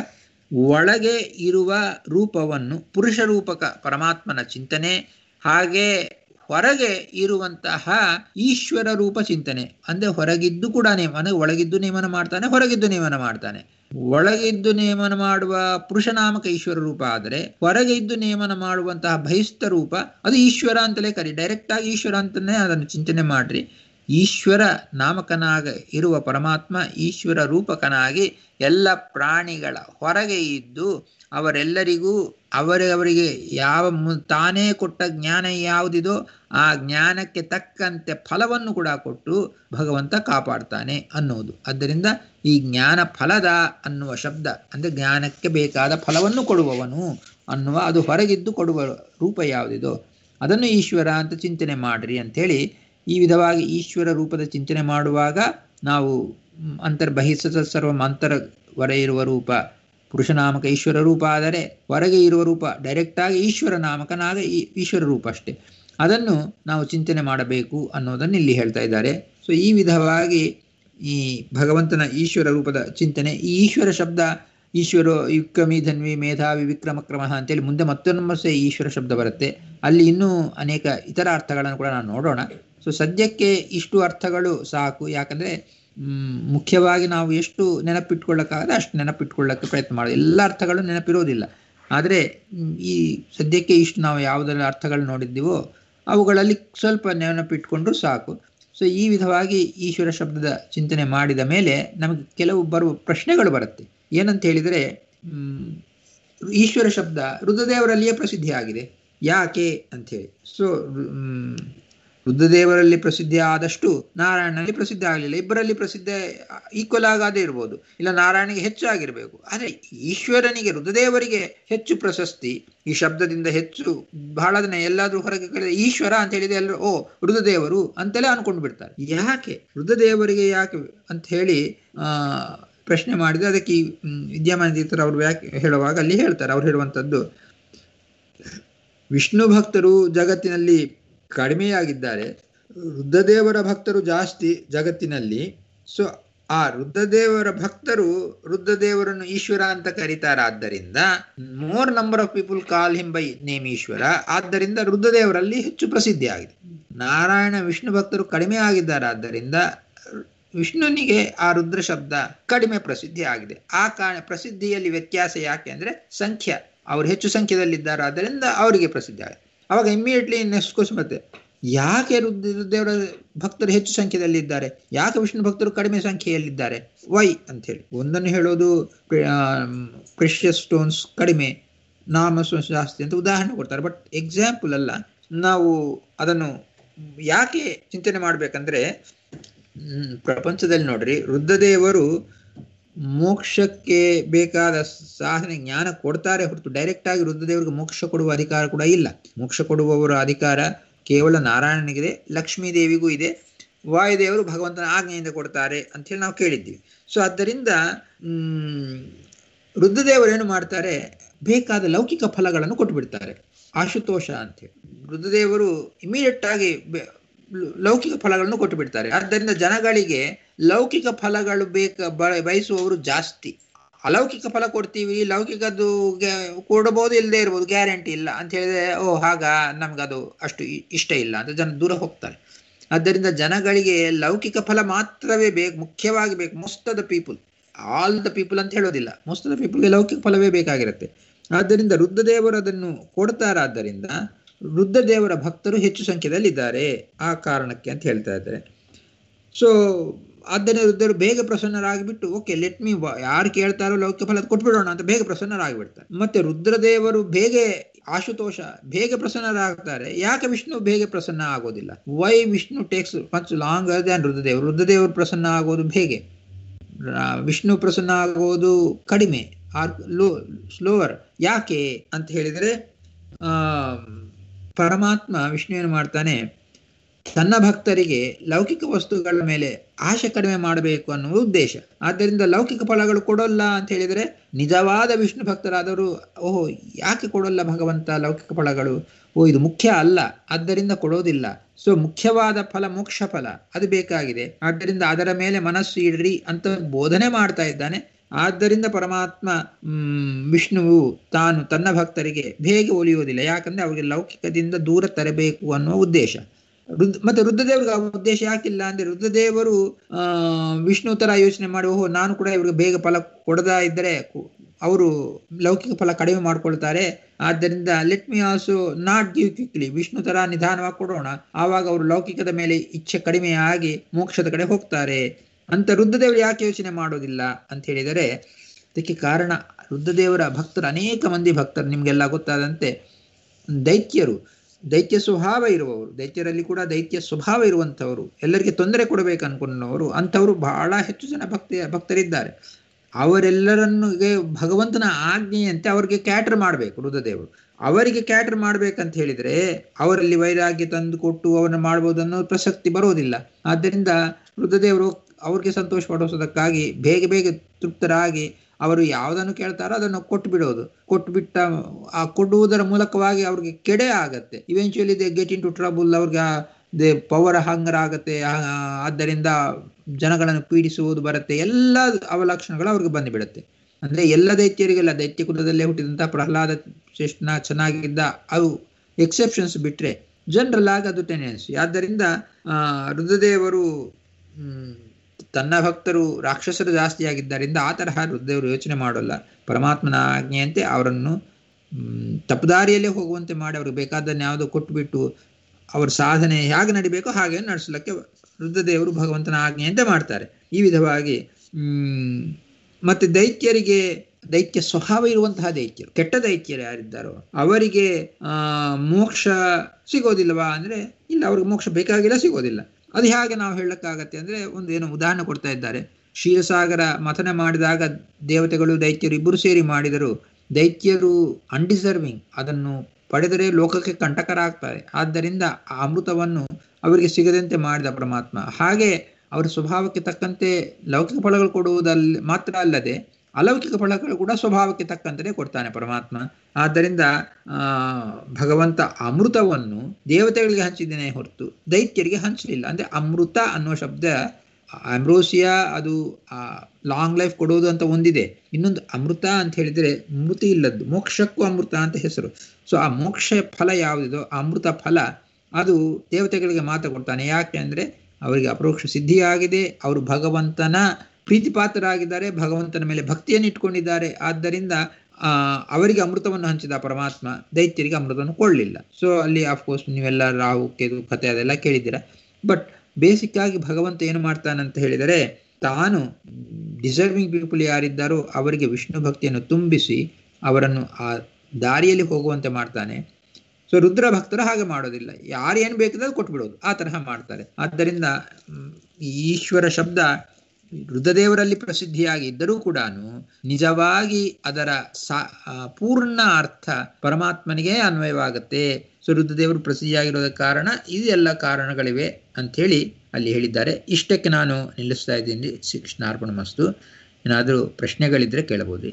ಒಳಗೆ ಇರುವ ರೂಪವನ್ನು ಪುರುಷ ರೂಪಕ ಪರಮಾತ್ಮನ ಚಿಂತನೆ, ಹಾಗೆ ಹೊರಗೆ ಇರುವಂತಹ ಈಶ್ವರ ರೂಪ ಚಿಂತನೆ. ಅಂದ್ರೆ ಹೊರಗಿದ್ದು ಕೂಡ ಒಳಗಿದ್ದು ನೇಮನ ಮಾಡ್ತಾನೆ, ಹೊರಗಿದ್ದು ನೇಮನ ಮಾಡ್ತಾನೆ. ಒಳಗಿದ್ದು ನೇಮನ ಮಾಡುವ ಪುರುಷನಾಮಕ ಈಶ್ವರ ರೂಪ ಆದರೆ, ಹೊರಗೆ ಇದ್ದು ನೇಮನ ಮಾಡುವಂತಹ ಬಹಿಸ್ಥ ರೂಪ ಅದು ಈಶ್ವರ ಅಂತಲೇ ಕರಿ. ಡೈರೆಕ್ಟ್ ಆಗಿ ಈಶ್ವರ ಅಂತಲೇ ಅದನ್ನು ಚಿಂತನೆ ಮಾಡ್ರಿ. ಈಶ್ವರ ನಾಮಕನಾಗ ಇರುವ ಪರಮಾತ್ಮ ಈಶ್ವರ ರೂಪಕನಾಗಿ ಎಲ್ಲ ಪ್ರಾಣಿಗಳ ಹೊರಗೆ ಇದ್ದು ಅವರೆಲ್ಲರಿಗೂ ಅವರಿಗೆ ಯಾವ ತಾನೇ ಕೊಟ್ಟ ಜ್ಞಾನ ಯಾವುದಿದೋ ಆ ಜ್ಞಾನಕ್ಕೆ ತಕ್ಕಂತೆ ಫಲವನ್ನು ಕೂಡ ಕೊಟ್ಟು ಭಗವಂತ ಕಾಪಾಡ್ತಾನೆ ಅನ್ನೋದು. ಆದ್ದರಿಂದ ಈ ಜ್ಞಾನ ಫಲದ ಅನ್ನುವ ಶಬ್ದ ಅಂದರೆ ಜ್ಞಾನಕ್ಕೆ ಬೇಕಾದ ಫಲವನ್ನು ಕೊಡುವವನು ಅನ್ನುವ, ಅದು ಹೊರಗಿದ್ದು ಕೊಡುವ ರೂಪ ಯಾವುದಿದೋ ಅದನ್ನು ಈಶ್ವರ ಅಂತ ಚಿಂತನೆ ಮಾಡ್ರಿ ಅಂಥೇಳಿ, ಈ ವಿಧವಾಗಿ ಈಶ್ವರ ರೂಪದ ಚಿಂತನೆ ಮಾಡುವಾಗ ನಾವು ಅಂತರ್ಬಹಿಸ್ಸ ಸರ್ವಂ ಅಂತರ ಹೊರ ಇರುವ ರೂಪ ಪುರುಷನಾಮಕ ಈಶ್ವರ ರೂಪ ಆದರೆ, ಹೊರಗೆ ಇರುವ ರೂಪ ಡೈರೆಕ್ಟಾಗಿ ಈಶ್ವರ ನಾಮಕನಾಗ ಈಶ್ವರ ರೂಪ ಅಷ್ಟೇ, ಅದನ್ನು ನಾವು ಚಿಂತನೆ ಮಾಡಬೇಕು ಅನ್ನೋದನ್ನು ಇಲ್ಲಿ ಹೇಳ್ತಾ ಇದ್ದಾರೆ. ಸೊ ಈ ವಿಧವಾಗಿ ಈ ಭಗವಂತನ ಈಶ್ವರ ರೂಪದ ಚಿಂತನೆ, ಈ ಈಶ್ವರ ಶಬ್ದ ಈಶ್ವರೋ ಯುಕ್ರಮಿ ಧನ್ವಿ ಮೇಧಾವಿ ವಿಕ್ರಮ ಕ್ರಮಃ ಅಂತೇಳಿ ಮುಂದೆ ಮತ್ತೊಮ್ಮೆ ಈಶ್ವರ ಶಬ್ದ ಬರುತ್ತೆ. ಅಲ್ಲಿ ಇನ್ನೂ ಅನೇಕ ಇತರ ಅರ್ಥಗಳನ್ನು ಕೂಡ ನಾವು ನೋಡೋಣ. ಸೊ ಸದ್ಯಕ್ಕೆ ಇಷ್ಟು ಅರ್ಥಗಳು ಸಾಕು. ಯಾಕಂದರೆ ಮುಖ್ಯವಾಗಿ ನಾವು ಎಷ್ಟು ನೆನಪಿಟ್ಕೊಳ್ಳೋಕ್ಕಾಗದೆ ಅಷ್ಟು ನೆನಪಿಟ್ಕೊಳ್ಳೋಕ್ಕೆ ಪ್ರಯತ್ನ ಮಾಡೋದು. ಎಲ್ಲ ಅರ್ಥಗಳು ನೆನಪಿರೋದಿಲ್ಲ. ಆದರೆ ಈ ಸದ್ಯಕ್ಕೆ ಇಷ್ಟು ನಾವು ಯಾವುದರ ಅರ್ಥಗಳು ನೋಡಿದ್ದೀವೋ ಅವುಗಳಲ್ಲಿ ಸ್ವಲ್ಪ ನೆನಪಿಟ್ಕೊಂಡ್ರೂ ಸಾಕು. ಸೊ ಈ ವಿಧವಾಗಿ ಈಶ್ವರ ಶಬ್ದದ ಚಿಂತನೆ ಮಾಡಿದ ಮೇಲೆ ನಮಗೆ ಕೆಲವು ಬರುವ ಪ್ರಶ್ನೆಗಳು ಬರುತ್ತೆ. ಏನಂತ ಹೇಳಿದರೆ, ಈಶ್ವರ ಶಬ್ದ ರುದ್ರದೇವರಲ್ಲಿಯೇ ಪ್ರಸಿದ್ಧಿ ಆಗಿದೆ, ಯಾಕೆ ಅಂಥೇಳಿ. ಸೊ ರುದ್ರದೇವರಲ್ಲಿ ಪ್ರಸಿದ್ಧಿ ಆದಷ್ಟು ನಾರಾಯಣನಲ್ಲಿ ಪ್ರಸಿದ್ಧ ಆಗಲಿಲ್ಲ. ಇಬ್ಬರಲ್ಲಿ ಪ್ರಸಿದ್ಧ ಈಕ್ವಲ್ ಆಗಾದೇ ಇರ್ಬೋದು, ಇಲ್ಲ ನಾರಾಯಣಿಗೆ ಹೆಚ್ಚು ಆಗಿರಬೇಕು. ಆದರೆ ಈಶ್ವರನಿಗೆ ರುದ್ರದೇವರಿಗೆ ಹೆಚ್ಚು ಪ್ರಶಸ್ತಿ, ಈ ಶಬ್ದದಿಂದ ಹೆಚ್ಚು ಬಹಳ ದಿನ ಎಲ್ಲಾದ್ರೂ ಹೊರಗೆ ಕಳೆದ ಈಶ್ವರ ಅಂತ ಹೇಳಿದ್ರೆ ಎಲ್ಲರೂ ಓ ರುದ್ರದೇವರು ಅಂತೆಲ್ಲ ಅನ್ಕೊಂಡು ಬಿಡ್ತಾರೆ. ಯಾಕೆ ರುದ್ರದೇವರಿಗೆ ಯಾಕೆ ಅಂತ ಹೇಳಿ ಪ್ರಶ್ನೆ ಮಾಡಿದ್ರೆ ಅದಕ್ಕೆ ಈ ವಿದ್ಯಾಮಾನ ತೀರ್ಥರು ಅವರು ಹೇಳುವಾಗ ಅಲ್ಲಿ ಹೇಳ್ತಾರೆ. ಅವ್ರು ಹೇಳುವಂಥದ್ದು, ವಿಷ್ಣು ಭಕ್ತರು ಜಗತ್ತಿನಲ್ಲಿ ಕಡಿಮೆಯಾಗಿದ್ದಾರೆ, ರುದ್ರದೇವರ ಭಕ್ತರು ಜಾಸ್ತಿ ಜಗತ್ತಿನಲ್ಲಿ. ಸೊ ಆ ರುದ್ರದೇವರ ಭಕ್ತರು ರುದ್ರದೇವರನ್ನು ಈಶ್ವರ ಅಂತ ಕರೀತಾರಾದ್ದರಿಂದ more number of people call him by name Ishwara. ಆದ್ದರಿಂದ ರುದ್ರದೇವರಲ್ಲಿ ಹೆಚ್ಚು ಪ್ರಸಿದ್ಧಿ ಆಗಿದೆ. ನಾರಾಯಣ ವಿಷ್ಣು ಭಕ್ತರು ಕಡಿಮೆ ಆಗಿದ್ದಾರಾದ್ದರಿಂದ ವಿಷ್ಣುನಿಗೆ ಆ ರುದ್ರ ಶಬ್ದ ಕಡಿಮೆ ಪ್ರಸಿದ್ಧಿ ಆಗಿದೆ. ಆ ಕಾರಣ ಪ್ರಸಿದ್ಧಿಯಲ್ಲಿ ವ್ಯತ್ಯಾಸ ಯಾಕೆ ಅಂದರೆ ಸಂಖ್ಯೆ, ಅವರು ಹೆಚ್ಚು ಸಂಖ್ಯೆಯಲ್ಲಿದ್ದಾರೆ, ಆದ್ದರಿಂದ ಅವರಿಗೆ ಪ್ರಸಿದ್ಧಿ ಆಗಿದೆ. ಅವಾಗ ಇಮ್ಮಿಡಿಯೇಟ್ಲಿ ನೆಕ್ಸ್ಟ್ ಕ್ವಶನ್ ಮತ್ತೆ, ಯಾಕೆ ರುದ್ರದೇವರ ಭಕ್ತರು ಹೆಚ್ಚು ಸಂಖ್ಯೆಯಲ್ಲಿದ್ದಾರೆ, ಯಾಕೆ ವಿಷ್ಣು ಭಕ್ತರು ಕಡಿಮೆ ಸಂಖ್ಯೆಯಲ್ಲಿದ್ದಾರೆ, ವೈ ಅಂಥೇಳಿ. ಒಂದನ್ನು ಹೇಳೋದು ಪ್ರೆಷಿಯಸ್ ಸ್ಟೋನ್ಸ್ ಕಡಿಮೆ, ನಾಮ ಜಾಸ್ತಿ ಅಂತ ಉದಾಹರಣೆ ಕೊಡ್ತಾರೆ. ಬಟ್ ಎಕ್ಸಾಂಪಲ್ ಅಲ್ಲ, ನಾವು ಅದನ್ನು ಯಾಕೆ ಚಿಂತನೆ ಮಾಡ್ಬೇಕಂದ್ರೆ, ಪ್ರಪಂಚದಲ್ಲಿ ನೋಡ್ರಿ, ರುದ್ರದೇವರು ಮೋಕ್ಷಕ್ಕೆ ಬೇಕಾದ ಸಾಧನೆ ಜ್ಞಾನ ಕೊಡ್ತಾರೆ ಹೊರತು ಡೈರೆಕ್ಟ್ ಆಗಿ ರುದ್ರದೇವರಿಗೆ ಮೋಕ್ಷ ಕೊಡುವ ಅಧಿಕಾರ ಕೂಡ ಇಲ್ಲ. ಮೋಕ್ಷ ಕೊಡುವವರ ಅಧಿಕಾರ ಕೇವಲ ನಾರಾಯಣನಿಗಿದೆ, ಲಕ್ಷ್ಮೀ ದೇವಿಗೂ ಇದೆ, ವಾಯುದೇವರು ಭಗವಂತನ ಆಜ್ಞೆಯಿಂದ ಕೊಡ್ತಾರೆ ಅಂಥೇಳಿ ನಾವು ಕೇಳಿದ್ದೀವಿ. ಸೊ ಆದ್ದರಿಂದ ರುದ್ರದೇವರು ಏನು ಮಾಡ್ತಾರೆ, ಬೇಕಾದ ಲೌಕಿಕ ಫಲಗಳನ್ನು ಕೊಟ್ಟುಬಿಡ್ತಾರೆ. ಆಶುತೋಷ ಅಂತೇಳಿ ರುದ್ರದೇವರು ಇಮಿಡಿಯೇಟ್ ಆಗಿ ಲೌಕಿಕ ಫಲಗಳನ್ನು ಕೊಟ್ಟು ಬಿಡ್ತಾರೆ. ಆದ್ದರಿಂದ ಜನಗಳಿಗೆ ಲೌಕಿಕ ಫಲಗಳು ಬಯಸುವವರು ಜಾಸ್ತಿ. ಅಲೌಕಿಕ ಫಲ ಕೊಡ್ತೀವಿ, ಲೌಕಿಕದ್ದು ಕೊಡಬಹುದು, ಇಲ್ಲದೆ ಇರ್ಬೋದು, ಗ್ಯಾರಂಟಿ ಇಲ್ಲ ಅಂತ ಹೇಳಿದ್ರೆ ಓ ಹಾಗ ನಮ್ಗದು ಅಷ್ಟು ಇಷ್ಟ ಇಲ್ಲ ಅಂತ ಜನ ದೂರ ಹೋಗ್ತಾರೆ. ಆದ್ದರಿಂದ ಜನಗಳಿಗೆ ಲೌಕಿಕ ಫಲ ಮಾತ್ರವೇ ಬೇಕು, ಮುಖ್ಯವಾಗಿ ಬೇಕು. Most of the people, all the people ಅಂತ ಹೇಳೋದಿಲ್ಲ, ಮೋಸ್ಟ್ ಆಫ್ ದ ಪೀಪಲ್ಗೆ ಲೌಕಿಕ ಫಲವೇ ಬೇಕಾಗಿರುತ್ತೆ. ಆದ್ದರಿಂದ ರುದ್ರದೇವರು ಅದನ್ನು ಕೊಡ್ತಾರಾದ್ದರಿಂದ ರುದ್ರದೇವರ ಭಕ್ತರು ಹೆಚ್ಚು ಸಂಖ್ಯೆಯಲ್ಲಿದ್ದಾರೆ ಆ ಕಾರಣಕ್ಕೆ ಅಂತ ಹೇಳ್ತಾ ಇದ್ದಾರೆ. ಸೊ ಆದ್ದರಿಂದ ರುದ್ರರು ಬೇಗ ಪ್ರಸನ್ನರಾಗಿಬಿಟ್ಟು ಓಕೆ ಲೆಟ್ ಮೀ, ಯಾರು ಕೇಳ್ತಾರೋ ಲೌಕಿಕ ಫಲ ಕೊಟ್ಬಿಡೋಣ ಅಂತ ಬೇಗ ಪ್ರಸನ್ನರಾಗಿಬಿಡ್ತಾರೆ. ಮತ್ತೆ ರುದ್ರದೇವರು ಬೇಗ ಆಶುತೋಷ ಬೇಗ ಪ್ರಸನ್ನರಾಗ್ತಾರೆ. ಯಾಕೆ ವಿಷ್ಣು ಬೇಗ ಪ್ರಸನ್ನ ಆಗೋದಿಲ್ಲ? Why Vishnu takes much longer than ರುದ್ರದೇವರು? ರುದ್ರದೇವರು ಪ್ರಸನ್ನ ಆಗೋದು ಬೇಗ, ವಿಷ್ಣು ಪ್ರಸನ್ನ ಆಗೋದು ಕಡಿಮೆ, ಆರ್ ಸ್ಲೋವರ್. ಯಾಕೆ ಅಂತ ಹೇಳಿದರೆ, ಪರಮಾತ್ಮ ವಿಷ್ಣು ಏನು ಮಾಡ್ತಾನೆ, ತನ್ನ ಭಕ್ತರಿಗೆ ಲೌಕಿಕ ವಸ್ತುಗಳ ಮೇಲೆ ಆಶೆ ಕಡಿಮೆ ಮಾಡಬೇಕು ಅನ್ನುವ ಉದ್ದೇಶ. ಆದ್ದರಿಂದ ಲೌಕಿಕ ಫಲಗಳು ಕೊಡೋಲ್ಲ ಅಂತ ಹೇಳಿದರೆ, ನಿಜವಾದ ವಿಷ್ಣು ಭಕ್ತರಾದವರು ಓಹೋ ಯಾಕೆ ಕೊಡೋಲ್ಲ ಭಗವಂತ ಲೌಕಿಕ ಫಲಗಳು, ಓ ಇದು ಮುಖ್ಯ ಅಲ್ಲ, ಆದ್ದರಿಂದ ಕೊಡೋದಿಲ್ಲ. ಸೊ ಮುಖ್ಯವಾದ ಫಲ ಮೋಕ್ಷ ಫಲ ಅದು ಬೇಕಾಗಿದೆ, ಆದ್ದರಿಂದ ಅದರ ಮೇಲೆ ಮನಸ್ಸು ಇಡ್ರಿ ಅಂತ ಬೋಧನೆ ಮಾಡ್ತಾ ಇದ್ದಾನೆ. ಆದ್ದರಿಂದ ಪರಮಾತ್ಮ ವಿಷ್ಣುವು ತಾನು ತನ್ನ ಭಕ್ತರಿಗೆ ಬೇಗ ಒಲಿಯುವುದಿಲ್ಲ, ಯಾಕಂದ್ರೆ ಅವರಿಗೆ ಲೌಕಿಕದಿಂದ ದೂರ ತರಬೇಕು ಅನ್ನುವ ಉದ್ದೇಶ. ಮತ್ತೆ ರುದ್ರದೇವರಿಗೆ ಆ ಉದ್ದೇಶ ಯಾಕಿಲ್ಲ ಅಂದ್ರೆ, ರುದ್ರದೇವರು ವಿಷ್ಣು ತರ ಯೋಚನೆ ಮಾಡಿ, ಓಹೋ ನಾನು ಕೂಡ ಇವ್ರಿಗೆ ಬೇಗ ಫಲ ಕೊಡದಾ ಇದ್ದರೆ ಅವರು ಲೌಕಿಕ ಫಲ ಕಡಿಮೆ ಮಾಡ್ಕೊಳ್ತಾರೆ, ಆದ್ದರಿಂದ let me also not give quickly, Vishnu ತರ ನಿಧಾನವಾಗಿ ಕೊಡೋಣ, ಆವಾಗ ಅವರು ಲೌಕಿಕದ ಮೇಲೆ ಇಚ್ಛೆ ಕಡಿಮೆ ಆಗಿ ಮೋಕ್ಷದ ಕಡೆ ಹೋಗ್ತಾರೆ ಅಂತ ರುದ್ರದೇವರು ಯಾಕೆ ಯೋಚನೆ ಮಾಡೋದಿಲ್ಲ ಅಂತ ಹೇಳಿದರೆ, ಇದಕ್ಕೆ ಕಾರಣ ರುದ್ರದೇವರ ಭಕ್ತರು ಅನೇಕ ಮಂದಿ ಭಕ್ತರು ನಿಮ್ಗೆಲ್ಲ ಗೊತ್ತಾದಂತೆ ದೈತ್ಯ ಸ್ವಭಾವ ಇರುವವರು, ದೈತ್ಯರಲ್ಲಿ ಕೂಡ ದೈತ್ಯ ಸ್ವಭಾವ ಇರುವಂಥವರು, ಎಲ್ಲರಿಗೆ ತೊಂದರೆ ಕೊಡಬೇಕು ಅನ್ಕೊಂಡವರು ಅಂಥವರು ಬಹಳ ಹೆಚ್ಚು ಜನ ಭಕ್ತರಿದ್ದಾರೆ. ಅವರೆಲ್ಲರನ್ನು ಭಗವಂತನ ಆಜ್ಞೆಯಂತೆ ಅವರಿಗೆ ಕ್ಯಾಟರ್ ಮಾಡಬೇಕು ರುದ್ರದೇವರು. ಅವರಿಗೆ ಕ್ಯಾಟರ್ ಮಾಡ್ಬೇಕಂತ ಹೇಳಿದ್ರೆ ಅವರಲ್ಲಿ ವೈರಾಗ್ಯ ತಂದು ಕೊಟ್ಟು ಅವರನ್ನು ಮಾಡ್ಬೋದು ಅನ್ನೋ ಪ್ರಸಕ್ತಿ ಬರೋದಿಲ್ಲ. ಆದ್ದರಿಂದ ರುದ್ರದೇವರು ಅವ್ರಿಗೆ ಸಂತೋಷ ಪಡಿಸೋದಕ್ಕಾಗಿ ಬೇಗ ತೃಪ್ತರಾಗಿ ಅವರು ಯಾವುದನ್ನು ಕೇಳ್ತಾರೋ ಅದನ್ನು ಕೊಟ್ಟುಬಿಟ್ಟ ಆ ಕೊಡುವುದರ ಮೂಲಕವಾಗಿ ಅವ್ರಿಗೆ ಕೆಡೆ ಆಗತ್ತೆ. Eventually they get into trouble, ಅವ್ರಿಗೆ ದೇ ಪವರ್ ಹಂಗರ್ ಆಗತ್ತೆ, ಆದ್ದರಿಂದ ಜನಗಳನ್ನು ಪೀಡಿಸುವುದು ಬರುತ್ತೆ, ಎಲ್ಲ ಅವಲಕ್ಷಣಗಳು ಅವ್ರಿಗೆ ಬಂದುಬಿಡುತ್ತೆ. ಅಂದ್ರೆ ಎಲ್ಲ ದೈತ್ಯರಿಗೆಲ್ಲ ದೈತ್ಯ ಕುಲದಲ್ಲೇ ಹುಟ್ಟಿದಂಥ ಪ್ರಹ್ಲಾದ ಶ್ರೇಷ್ಠನ ಚೆನ್ನಾಗಿದ್ದ ಅವು ಎಕ್ಸೆಪ್ಷನ್ಸ್ ಬಿಟ್ರೆ ಜನರಲ್ ಆಗಿ ಅದು ಟೆಂಡೆನ್ಸಿ. ಆದ್ದರಿಂದ ರುದ್ರದೇವರು ತನ್ನ ಭಕ್ತರು ರಾಕ್ಷಸರು ಜಾಸ್ತಿ ಆಗಿದ್ದರಿಂದ ಆ ತರಹ ರುದ್ರದೇವರು ಯೋಚನೆ ಮಾಡೋಲ್ಲ. ಪರಮಾತ್ಮನ ಆಜ್ಞೆಯಂತೆ ಅವರನ್ನು ತಪ್ಪುದಾರಿಯಲ್ಲೇ ಹೋಗುವಂತೆ ಮಾಡಿ ಅವ್ರಿಗೆ ಬೇಕಾದನ್ನು ಯಾವುದೋ ಕೊಟ್ಟುಬಿಟ್ಟು ಅವ್ರ ಸಾಧನೆ ಹೇಗೆ ನಡಿಬೇಕೋ ಹಾಗೆ ನಡೆಸಲಿಕ್ಕೆ ರುದ್ರದೇವರು ಭಗವಂತನ ಆಜ್ಞೆಯಂತೆ ಮಾಡ್ತಾರೆ. ಈ ವಿಧವಾಗಿ ಮತ್ತೆ ದೈತ್ಯ ಸ್ವಭಾವ ಇರುವಂತಹ ದೈತ್ಯರು, ಕೆಟ್ಟ ದೈತ್ಯರು ಯಾರಿದ್ದಾರೋ ಅವರಿಗೆ ಮೋಕ್ಷ ಸಿಗೋದಿಲ್ವಾ ಅಂದ್ರೆ ಇಲ್ಲ, ಅವ್ರಿಗೆ ಮೋಕ್ಷ ಬೇಕಾಗಿಲ್ಲ, ಸಿಗೋದಿಲ್ಲ. ಅದು ಹೇಗೆ ನಾವು ಹೇಳಕ್ಕಾಗತ್ತೆ ಅಂದ್ರೆ, ಏನೋ ಉದಾಹರಣೆ ಕೊಡ್ತಾ ಇದ್ದಾರೆ. ಕ್ಷೀರಸಾಗರ ಮಥನ ಮಾಡಿದಾಗ ದೇವತೆಗಳು ದೈತ್ಯರು ಇಬ್ಬರು ಸೇರಿ ಮಾಡಿದರು. ದೈತ್ಯರು ಅನ್ಡಿಸರ್ವಿಂಗ್, ಅದನ್ನು ಪಡೆದರೆ ಲೋಕಕ್ಕೆ ಕಂಟಕರಾಗ್ತಾರೆ. ಆದ್ದರಿಂದ ಆ ಅಮೃತವನ್ನು ಅವರಿಗೆ ಸಿಗದಂತೆ ಮಾಡಿದ ಪರಮಾತ್ಮ. ಹಾಗೆ ಅವರ ಸ್ವಭಾವಕ್ಕೆ ತಕ್ಕಂತೆ ಲೌಕಿಕ ಫಲಗಳು ಕೊಡುವುದಲ್ಲ ಮಾತ್ರ ಅಲ್ಲದೆ ಅಲೌಕಿಕ ಫಲಗಳು ಕೂಡ ಸ್ವಭಾವಕ್ಕೆ ತಕ್ಕಂತೆ ಕೊಡ್ತಾನೆ ಪರಮಾತ್ಮ. ಆದ್ದರಿಂದ ಭಗವಂತ ಅಮೃತವನ್ನು ದೇವತೆಗಳಿಗೆ ಹಂಚಿದ್ದೇನೆ ಹೊರತು ದೈತ್ಯರಿಗೆ ಹಂಚಲಿಲ್ಲ. ಅಂದ್ರೆ ಅಮೃತ ಅನ್ನುವ ಶಬ್ದ, ಆಂಬ್ರೋಸಿಯಾ ಅದು ಲಾಂಗ್ ಲೈಫ್ ಕೊಡೋದು ಅಂತ ಒಂದಿದೆ, ಇನ್ನೊಂದು ಅಮೃತ ಅಂತ ಹೇಳಿದರೆ ಮೃತಿ ಇಲ್ಲದ್ದು, ಮೋಕ್ಷಕ್ಕೂ ಅಮೃತ ಅಂತ ಹೆಸರು. ಸೊ ಆ ಮೋಕ್ಷ ಫಲ ಯಾವುದಿದೋ ಆ ಅಮೃತ ಫಲ ಅದು ದೇವತೆಗಳಿಗೆ ಮಾತ್ರ ಕೊಡ್ತಾನೆ. ಯಾಕೆ ಅಂದ್ರೆ ಅವರಿಗೆ ಅಪರೋಕ್ಷ ಸಿದ್ಧಿಯಾಗಿದೆ, ಅವರು ಭಗವಂತನ ಪ್ರೀತಿಪಾತ್ರರಾಗಿದ್ದಾರೆ, ಭಗವಂತನ ಮೇಲೆ ಭಕ್ತಿಯನ್ನು ಇಟ್ಕೊಂಡಿದ್ದಾರೆ. ಆದ್ದರಿಂದ ಅವರಿಗೆ ಅಮೃತವನ್ನು ಹಂಚಿದ ಪರಮಾತ್ಮ ದೈತ್ಯರಿಗೆ ಅಮೃತವನ್ನು ಕೊಡಲಿಲ್ಲ. ಸೊ ಅಲ್ಲಿ ಅಫ್ಕೋರ್ಸ್ ನೀವೆಲ್ಲ ರಾಹು ಕೇತು ಕಥೆ ಅದೆಲ್ಲ ಕೇಳಿದ್ದೀರಾ. ಬಟ್ ಬೇಸಿಕ್ ಆಗಿ ಭಗವಂತ ಏನು ಮಾಡ್ತಾನಂತ ಹೇಳಿದರೆ, ತಾನು ಡಿಸರ್ವಿಂಗ್ ಪೀಪಲ್ ಯಾರಿದ್ದಾರೋ ಅವರಿಗೆ ವಿಷ್ಣು ಭಕ್ತಿಯನ್ನು ತುಂಬಿಸಿ ಅವರನ್ನು ಆ ದಾರಿಯಲ್ಲಿ ಹೋಗುವಂತೆ ಮಾಡ್ತಾನೆ. ಸೊ ರುದ್ರ ಭಕ್ತರು ಹಾಗೆ ಮಾಡೋದಿಲ್ಲ, ಯಾರು ಏನು ಬೇಕಾದ್ರೆ ಕೊಟ್ಬಿಡೋದು, ಆ ತರಹ ಮಾಡ್ತಾರೆ. ಆದ್ದರಿಂದ ಈಶ್ವರ ಶಬ್ದ ರುದ್ರದೇವರಲ್ಲಿ ಪ್ರಸಿದ್ಧಿಯಾಗಿ ಇದ್ದರೂ ಕೂಡ ನಿಜವಾಗಿ ಅದರ ಪೂರ್ಣ ಅರ್ಥ ಪರಮಾತ್ಮನಿಗೆ ಅನ್ವಯವಾಗುತ್ತೆ. ಸೊ ರುದ್ರದೇವರು ಪ್ರಸಿದ್ಧಿಯಾಗಿರೋದಕ್ಕೆ ಕಾರಣ ಇದೆಲ್ಲ ಕಾರಣಗಳಿವೆ ಅಂಥೇಳಿ ಅಲ್ಲಿ ಹೇಳಿದ್ದಾರೆ. ಇಷ್ಟಕ್ಕೆ ನಾನು ನಿಲ್ಲಿಸ್ತಾ ಇದ್ದೀನಿ. ಶ್ರೀಕೃಷ್ಣಾರ್ಪಣಮಸ್ತು. ಏನಾದರೂ ಪ್ರಶ್ನೆಗಳಿದ್ರೆ ಕೇಳಬಹುದು.